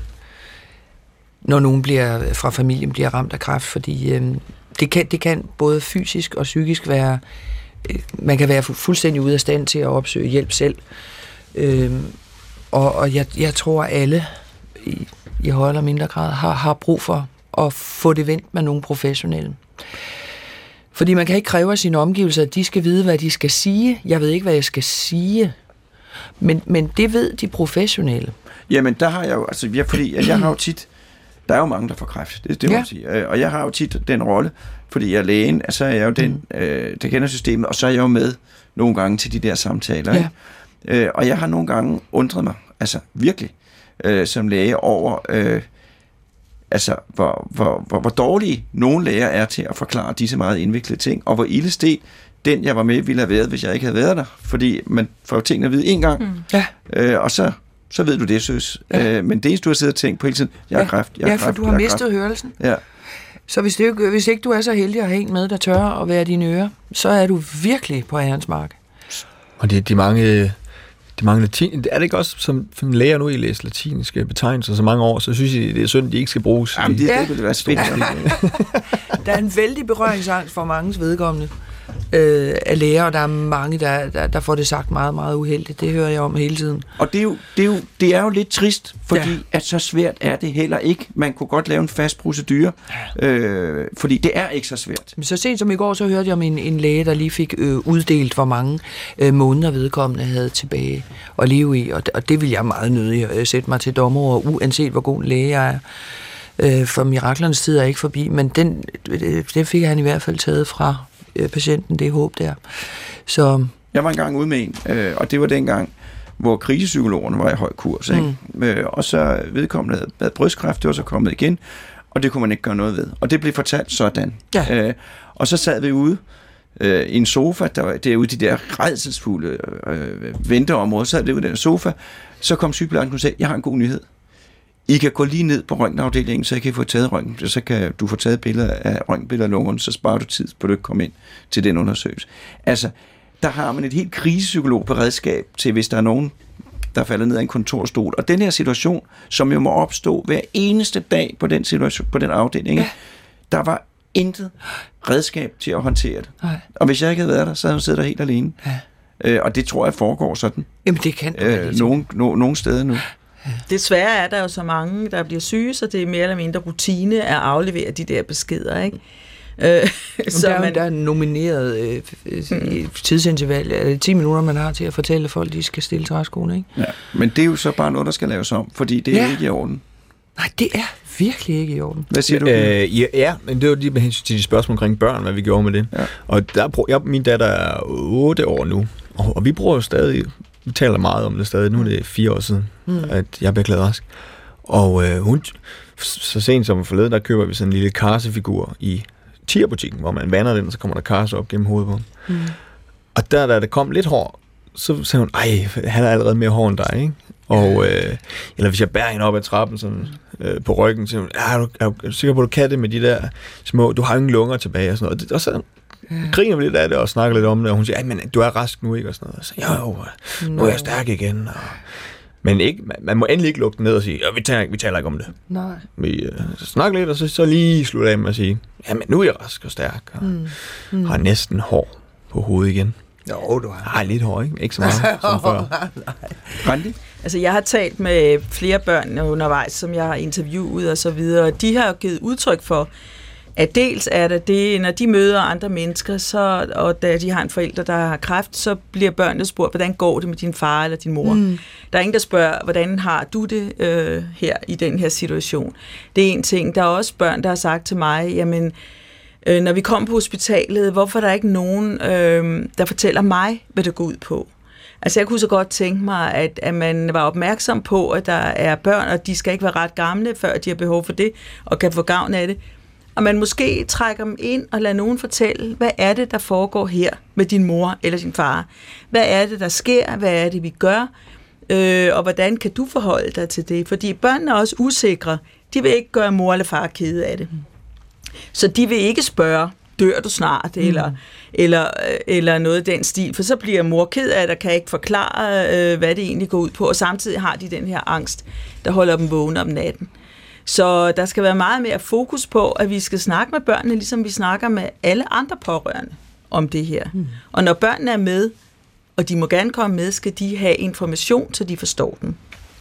F: når nogen bliver, fra familien bliver ramt af kræft, fordi øh, det, kan, det kan både fysisk og psykisk være, øh, man kan være fu- fuldstændig ude af stand til at opsøge hjælp selv. Øh, og og jeg, jeg tror, alle i, i højere eller mindre grad har, har brug for at få det vendt med nogle professionelle. Fordi man kan ikke kræve af sine omgivelser, at de skal vide, hvad de skal sige. Jeg ved ikke, hvad jeg skal sige. Men, men det ved de professionelle.
C: Jamen, der har jeg jo, altså, jeg, fordi at jeg har jo tit, der er jo mange, der får kræft, det, det må
F: Ja.
C: jeg sige. Øh, Og jeg har jo tit den rolle, fordi jeg er lægen, så er jeg jo den, mm. øh, der kender systemet, og så er jeg jo med nogle gange til de der samtaler.
F: Ja.
C: Ikke? Øh, og jeg har nogle gange undret mig, altså virkelig, øh, som læge over, øh, altså hvor, hvor, hvor, hvor dårlige nogle læger er til at forklare disse meget indviklede ting, og hvor ildestet den, jeg var med, ville have været, hvis jeg ikke havde været der. Fordi man får jo tingene at vide en gang, mm.
F: Ja,
C: øh, og så så ved du det, søs.
F: Ja.
C: Øh, men det eneste, du har siddet og tænkt på hele tiden, jeg har
F: ja.
C: kræft, jeg har
F: ja, for
C: kræft,
F: du har
C: jeg
F: mistet
C: kræft.
F: hørelsen.
C: Ja.
F: Så hvis, det, ikke- hvis ikke du er så heldig at have en med, der tør at være dine ører, så er du virkelig på ærens mark.
D: Og det, de mange, de mange latin, er det ikke også, som, som læger nu, I læser latinske betegnelser så mange år, så synes I, det er synd, de ikke skal bruges.
C: Jamen, det,
F: Ja.
C: det ville være spændende.
F: Der er en vældig berøringsangst for manges vedkommende øh, af læger, og der er mange, der, der, der får det sagt meget, meget uheldigt. Det hører jeg om hele tiden.
C: Og det er, jo, det, er jo, det er jo lidt trist, fordi
F: Ja.
C: ja. at så svært er det heller ikke. Man kunne godt lave en fast procedure, øh, fordi det er ikke så svært.
F: Men så sent som i går, så hørte jeg om en, en læge, der lige fik øh, uddelt, hvor mange øh, måneder vedkommende havde tilbage at leve i, og, og det vil jeg meget nødig øh, sætte mig til dommer over, uanset hvor god en læge jeg er. Øh, for miraklernes tid er ikke forbi, men den, øh, det fik han i hvert fald taget fra øh, patienten det håb der. Så
C: jeg var engang ude med en, øh, og det var dengang, hvor krisepsykologerne var i høj kurs. Ikke? Mm. Øh, og så vedkommende havde, havde brystkræft, det var så kommet igen, og det kunne man ikke gøre noget ved. Og det blev fortalt sådan. Ja. Øh, og så sad vi ude øh, i en sofa, der var derude i de der rædselsfulde øh, venteområder, så sad vi ude i den sofa, så kom sygeplejersken og sagde, jeg har en god nyhed. I kan gå lige ned på røntgenafdelingen, så I kan få taget røntgen, så kan du få taget billeder af røntgenbilleder af lungerne, så sparer du tid på, at du ikke kommer ind til den undersøgelse. Altså, der har man et helt krisepsykologberedskab til, hvis der er nogen, der falder ned af en kontorstol. Og den her situation, som jo må opstå hver eneste dag på den, situation, på den afdeling, ja. Der var intet redskab til at håndtere det. Nej. Og hvis jeg ikke havde været der, så havde hun siddet der helt alene. Ja. Øh, og det tror jeg foregår sådan.
F: Jamen det kan
C: øh, nogen, no, nogle steder nu.
E: Desværre er der jo så mange, der bliver syge, så det er mere eller mindre rutine at aflevere de der beskeder, ikke?
F: Øh, så der, man, der er nomineret øh, mm. tidsinterval, er det ti minutter, man har til at fortælle folk, de skal stille træskoene, ikke?
C: Ja, men det er jo så bare noget, der skal laves om, fordi det er ja. ikke i orden.
F: Nej, det er virkelig ikke i orden.
C: Hvad siger du?
D: Øh, ja, ja, men det var lige med hensyn til de spørgsmål omkring børn, hvad vi gjorde med det. Ja. Og der bruger jeg, min datter er otte år nu, og, og vi bruger jo stadig, vi taler meget om det stadig, nu er det fire år siden, mm. at jeg bliver glad rask. Og øh, hun, så sent som forleden, der køber vi sådan en lille karsefigur i Tier-butikken, hvor man vander den, så kommer der karse op gennem hovedet på ham. Mm. Og der, da det kom lidt hår, så sagde hun, ej, han er allerede mere hår end dig, ikke? Og, øh, eller hvis jeg bærer hende op ad trappen sådan, øh, på ryggen, så siger hun, er du, er, du, er du sikker på, at du kan det med de der små, du har ingen lunger tilbage og sådan noget. Og, det, og så griner vi lidt af det og snakker lidt om det, og hun siger, ej, men du er rask nu, ikke? Og sådan noget. Og så jo, jo, nu er jeg stærk igen. Og, men ikke, man, man må endelig ikke lukke ned og sige, ja, vi, taler, vi taler ikke om det.
F: Nej.
D: Vi øh, snakker lidt, og så, så lige slutte af med at sige, ja, men nu er jeg rask og stærk, og mm. Mm. har næsten hår på hovedet igen.
F: Jo, du har.
D: Jeg har lidt hår, ikke? Ikke så meget som før.
C: Randi?
E: Altså, jeg har talt med flere børn undervejs, som jeg har interviewet og så videre, og de har jo givet udtryk for, at dels er det det, når de møder andre mennesker, så, og da de har en forælder, der har kræft, så bliver børnene spurgt, hvordan går det med din far eller din mor? Mm. Der er ingen, der spørger, hvordan har du det øh, her i den her situation? Det er en ting. Der er også børn, der har sagt til mig, jamen, øh, når vi kom på hospitalet, hvorfor er der ikke nogen, øh, der fortæller mig, hvad det går ud på? Altså, jeg kunne så godt tænke mig, at, at man var opmærksom på, at der er børn, og de skal ikke være ret gamle, før de har behov for det, og kan få gavn af det. Og man måske trækker dem ind og lader nogen fortælle, hvad er det, der foregår her med din mor eller din far? Hvad er det, der sker? Hvad er det, vi gør? Øh, og hvordan kan du forholde dig til det? Fordi børnene er også usikre. De vil ikke gøre mor eller far kede af det. Så de vil ikke spørge, dør du snart? Mm. Eller, eller, eller noget af den stil. For så bliver mor ked af det og kan ikke forklare, øh, hvad det egentlig går ud på. Og samtidig har de den her angst, der holder dem vågne om natten. Så der skal være meget mere fokus på, at vi skal snakke med børnene, ligesom vi snakker med alle andre pårørende om det her. Mm. Og når børnene er med, og de må gerne komme med, skal de have information, så de forstår den.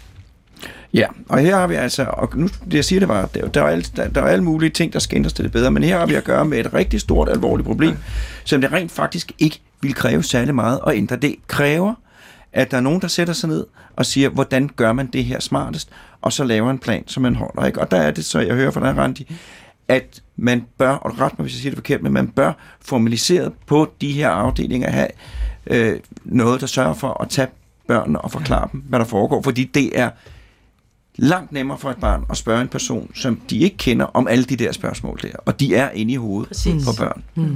C: Ja, og her har vi altså, og nu det jeg siger det var, der, der, er alle, der, der er alle mulige ting, der skal ændres til det bedre, men her har vi at gøre med et rigtig stort, alvorligt problem, som det rent faktisk ikke vil kræve særlig meget at ændre. Det kræver, at der er nogen, der sætter sig ned og siger, hvordan gør man det her smartest, og så laver en plan, som man holder. Ikke? Og der er det så, jeg hører fra dig, Randi, at man bør, og ret mig, hvis jeg siger det forkert, men man bør formaliseret på de her afdelinger have øh, noget, der sørger for at tage børnene og forklare dem, hvad der foregår, fordi det er langt nemmere for et barn at spørge en person, som de ikke kender, om alle de der spørgsmål der, og de er inde i hovedet Præcis. På børn. Mm.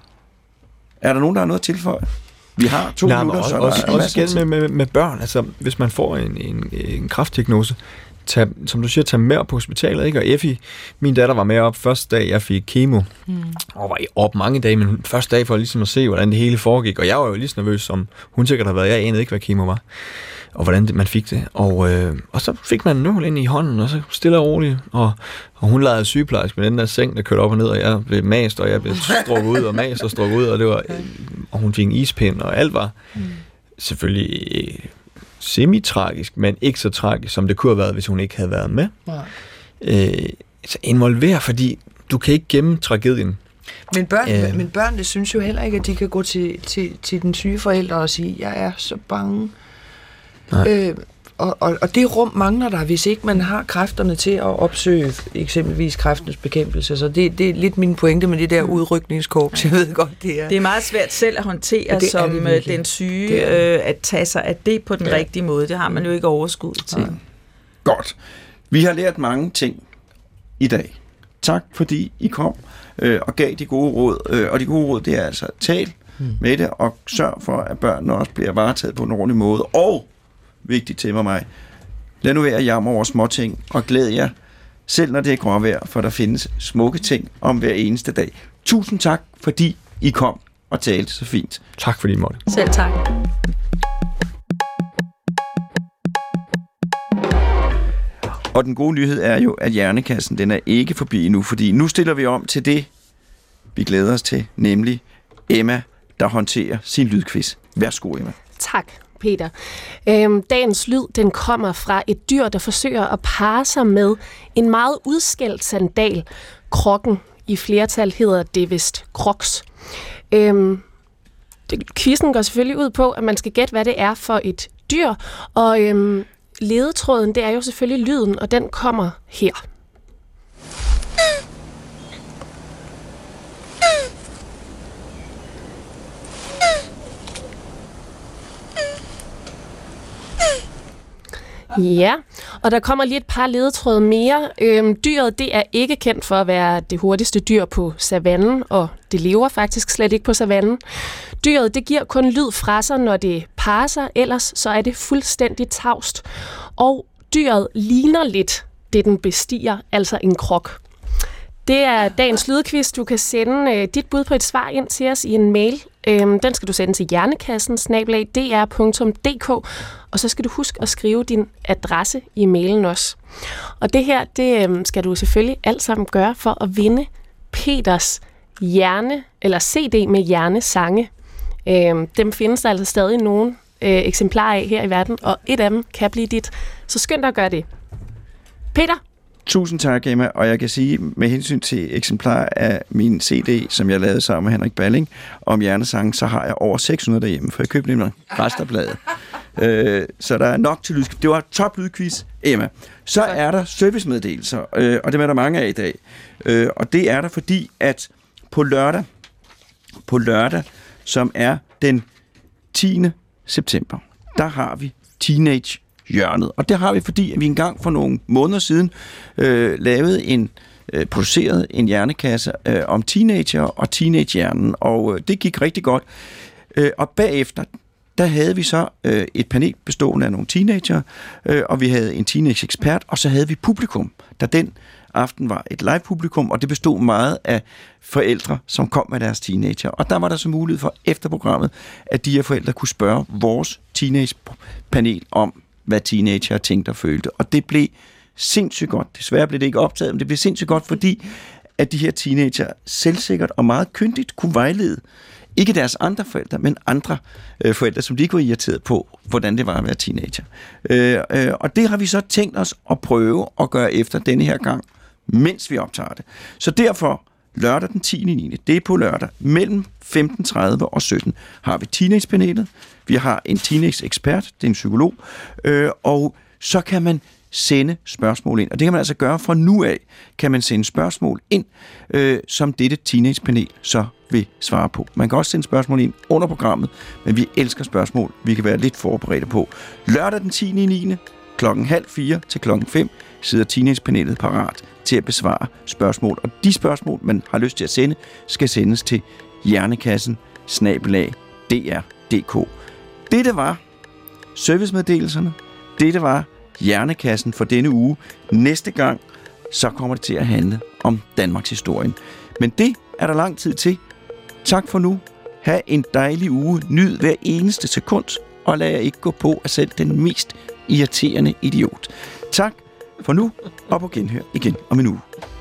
C: Er der nogen, der har noget at tilføje? Vi har to
D: Nej,
C: minutter,
D: også,
C: så der
D: også,
C: er
D: også igen med, med, med børn. Altså, hvis man får en, en, en kræftdiagnose, tag, som du siger, tag med op på hospitalet, ikke? Og Effie, min datter, var med op første dag, jeg fik kemo, mm. og var op mange dage, men første dag for ligesom at se, hvordan det hele foregik, og jeg var jo lige så nervøs, som hun sikkert har været. Jeg anede ikke, hvad kemo var, og hvordan det, man fik det. Og, øh, og så fik man en nål ind i hånden, og så stille og roligt, og, og hun legede sygeplejerske med den der seng, der kørte op og ned, og jeg blev mast, og jeg blev strukket ud, og mast og strukket ud, og det var, og hun fik en ispind, og alt var mm. selvfølgelig øh, semi-tragisk, men ikke så tragisk, som det kunne have været, hvis hun ikke havde været med. Nej. Øh, så involver, fordi du kan ikke gemme tragedien.
F: Men, børn, øh, men børnene synes jo heller ikke, at de kan gå til, til, til den syge forælder og sige, jeg er så bange. Øh, og, og, og det rum mangler der, hvis ikke man har kræfterne til at opsøge eksempelvis kræftens bekæmpelse. Så det, det er lidt min pointe med det der udrykningskorps. Jeg ved godt, det er...
E: Det er meget svært selv at håndtere ja, som den syge, øh, at tage sig af det på den ja. rigtige måde. Det har man jo ikke overskud til. Ja.
C: Godt. Vi har lært mange ting i dag. Tak, fordi I kom øh, og gav de gode råd. Øh, og de gode råd, det er altså tal mm. med det, og sørg for, at børnene også bliver varetaget på en ordentlig måde. Og, vigtigt til mig, lad nu være at jamre over små ting, og glæd jer, selv når det er gråvejr, for der findes smukke ting om hver eneste dag. Tusind tak, fordi I kom og talte så fint.
D: Tak fordi I måtte.
E: Selv tak.
C: Og den gode nyhed er jo, at hjernekassen, den er ikke forbi endnu, fordi nu stiller vi om til det, vi glæder os til, nemlig Emma, der håndterer sin lydquiz. Værsgo, Emma.
G: Tak, Peter. Øhm, dagens lyd, den kommer fra et dyr, der forsøger at parre sig med en meget udskældt sandal. Krokken, i flertal hedder det vist crocs. Øhm, det, quizzen går selvfølgelig ud på, at man skal gætte, hvad det er for et dyr, og øhm, ledetråden, det er jo selvfølgelig lyden, og den kommer her. Ja, og der kommer lige et par ledetråde mere. Øhm, dyret, det er ikke kendt for at være det hurtigste dyr på savannen, og det lever faktisk slet ikke på savannen. Dyret, det giver kun lyd fra sig, når det parrer sig, ellers så er det fuldstændig tavst. Og dyret ligner lidt det, den bestiger, altså en krok. Det er dagens lydquiz. Du kan sende øh, dit bud på et svar ind til os i en mail. Øhm, den skal du sende til hjernekassen snabel-a d r punktum d k, og så skal du huske at skrive din adresse i mailen også. Og det her, det øh, skal du selvfølgelig alt sammen gøre for at vinde Peters hjerne, eller C D med hjernesange. Øhm, dem findes der altså stadig nogle øh, eksemplarer af her i verden, og et af dem kan blive dit. Så skynd dig at gøre det. Peter?
C: Tusind tak, Emma, og jeg kan sige, med hensyn til eksemplar af min C D, som jeg lavede sammen med Henrik Balling, om hjernesange, så har jeg over seks hundrede derhjemme, for jeg købte nemlig Resterbladet. øh, så der er nok til lydquiz. Det var top lydquiz, Emma. Så er der servicemeddelelser, øh, og det er der mange af i dag. Øh, og det er der, fordi at på lørdag, på lørdag, som er den tiende september, der har vi Teenage hjørnet. Og det har vi, fordi vi engang for nogle måneder siden øh, lavede en, øh, produceret en hjernekasse øh, om teenager og teenagehjernen, og øh, det gik rigtig godt. Øh, og bagefter, der havde vi så øh, et panel bestående af nogle teenager, øh, og vi havde en teenage-ekspert, og så havde vi publikum, der den aften var et live-publikum, og det bestod meget af forældre, som kom med deres teenager. Og der var der så mulighed for efter programmet, at de her forældre kunne spørge vores teenage-panel om, hvad teenager tænkte og følte. Og det blev sindssygt godt. Desværre blev det ikke optaget, men det blev sindssygt godt, fordi at de her teenager selvsikkert og meget kyndigt kunne vejlede ikke deres andre forældre, men andre øh, forældre, som de ikke var irriteret på, hvordan det var at være teenager. Øh, øh, og det har vi så tænkt os at prøve at gøre efter denne her gang, mens vi optager det. Så derfor, lørdag den tiende niende det er på lørdag, mellem femten tredive og sytten, har vi teenagepanelet. Vi har en teenage-ekspert, det er en psykolog, øh, og så kan man sende spørgsmål ind. Og det kan man altså gøre fra nu af, kan man sende spørgsmål ind, øh, som dette teenagepanel så vil svare på. Man kan også sende spørgsmål ind under programmet, men vi elsker spørgsmål, vi kan være lidt forberedte på. Lørdag den tiende niende klokken halv fire til klokken fem sidder teenagepanelet parat til at besvare spørgsmål. Og de spørgsmål, man har lyst til at sende, skal sendes til hjernekassen snabel-a d r punktum d k. Dette var servicemeddelelserne. Dette var hjernekassen for denne uge. Næste gang, så kommer det til at handle om Danmarks historien. Men det er der lang tid til. Tak for nu. Ha' en dejlig uge. Nyd hver eneste sekund, og lad jer ikke gå på af selv den mest irriterende idiot. Tak for nu, og på genhør igen om en uge.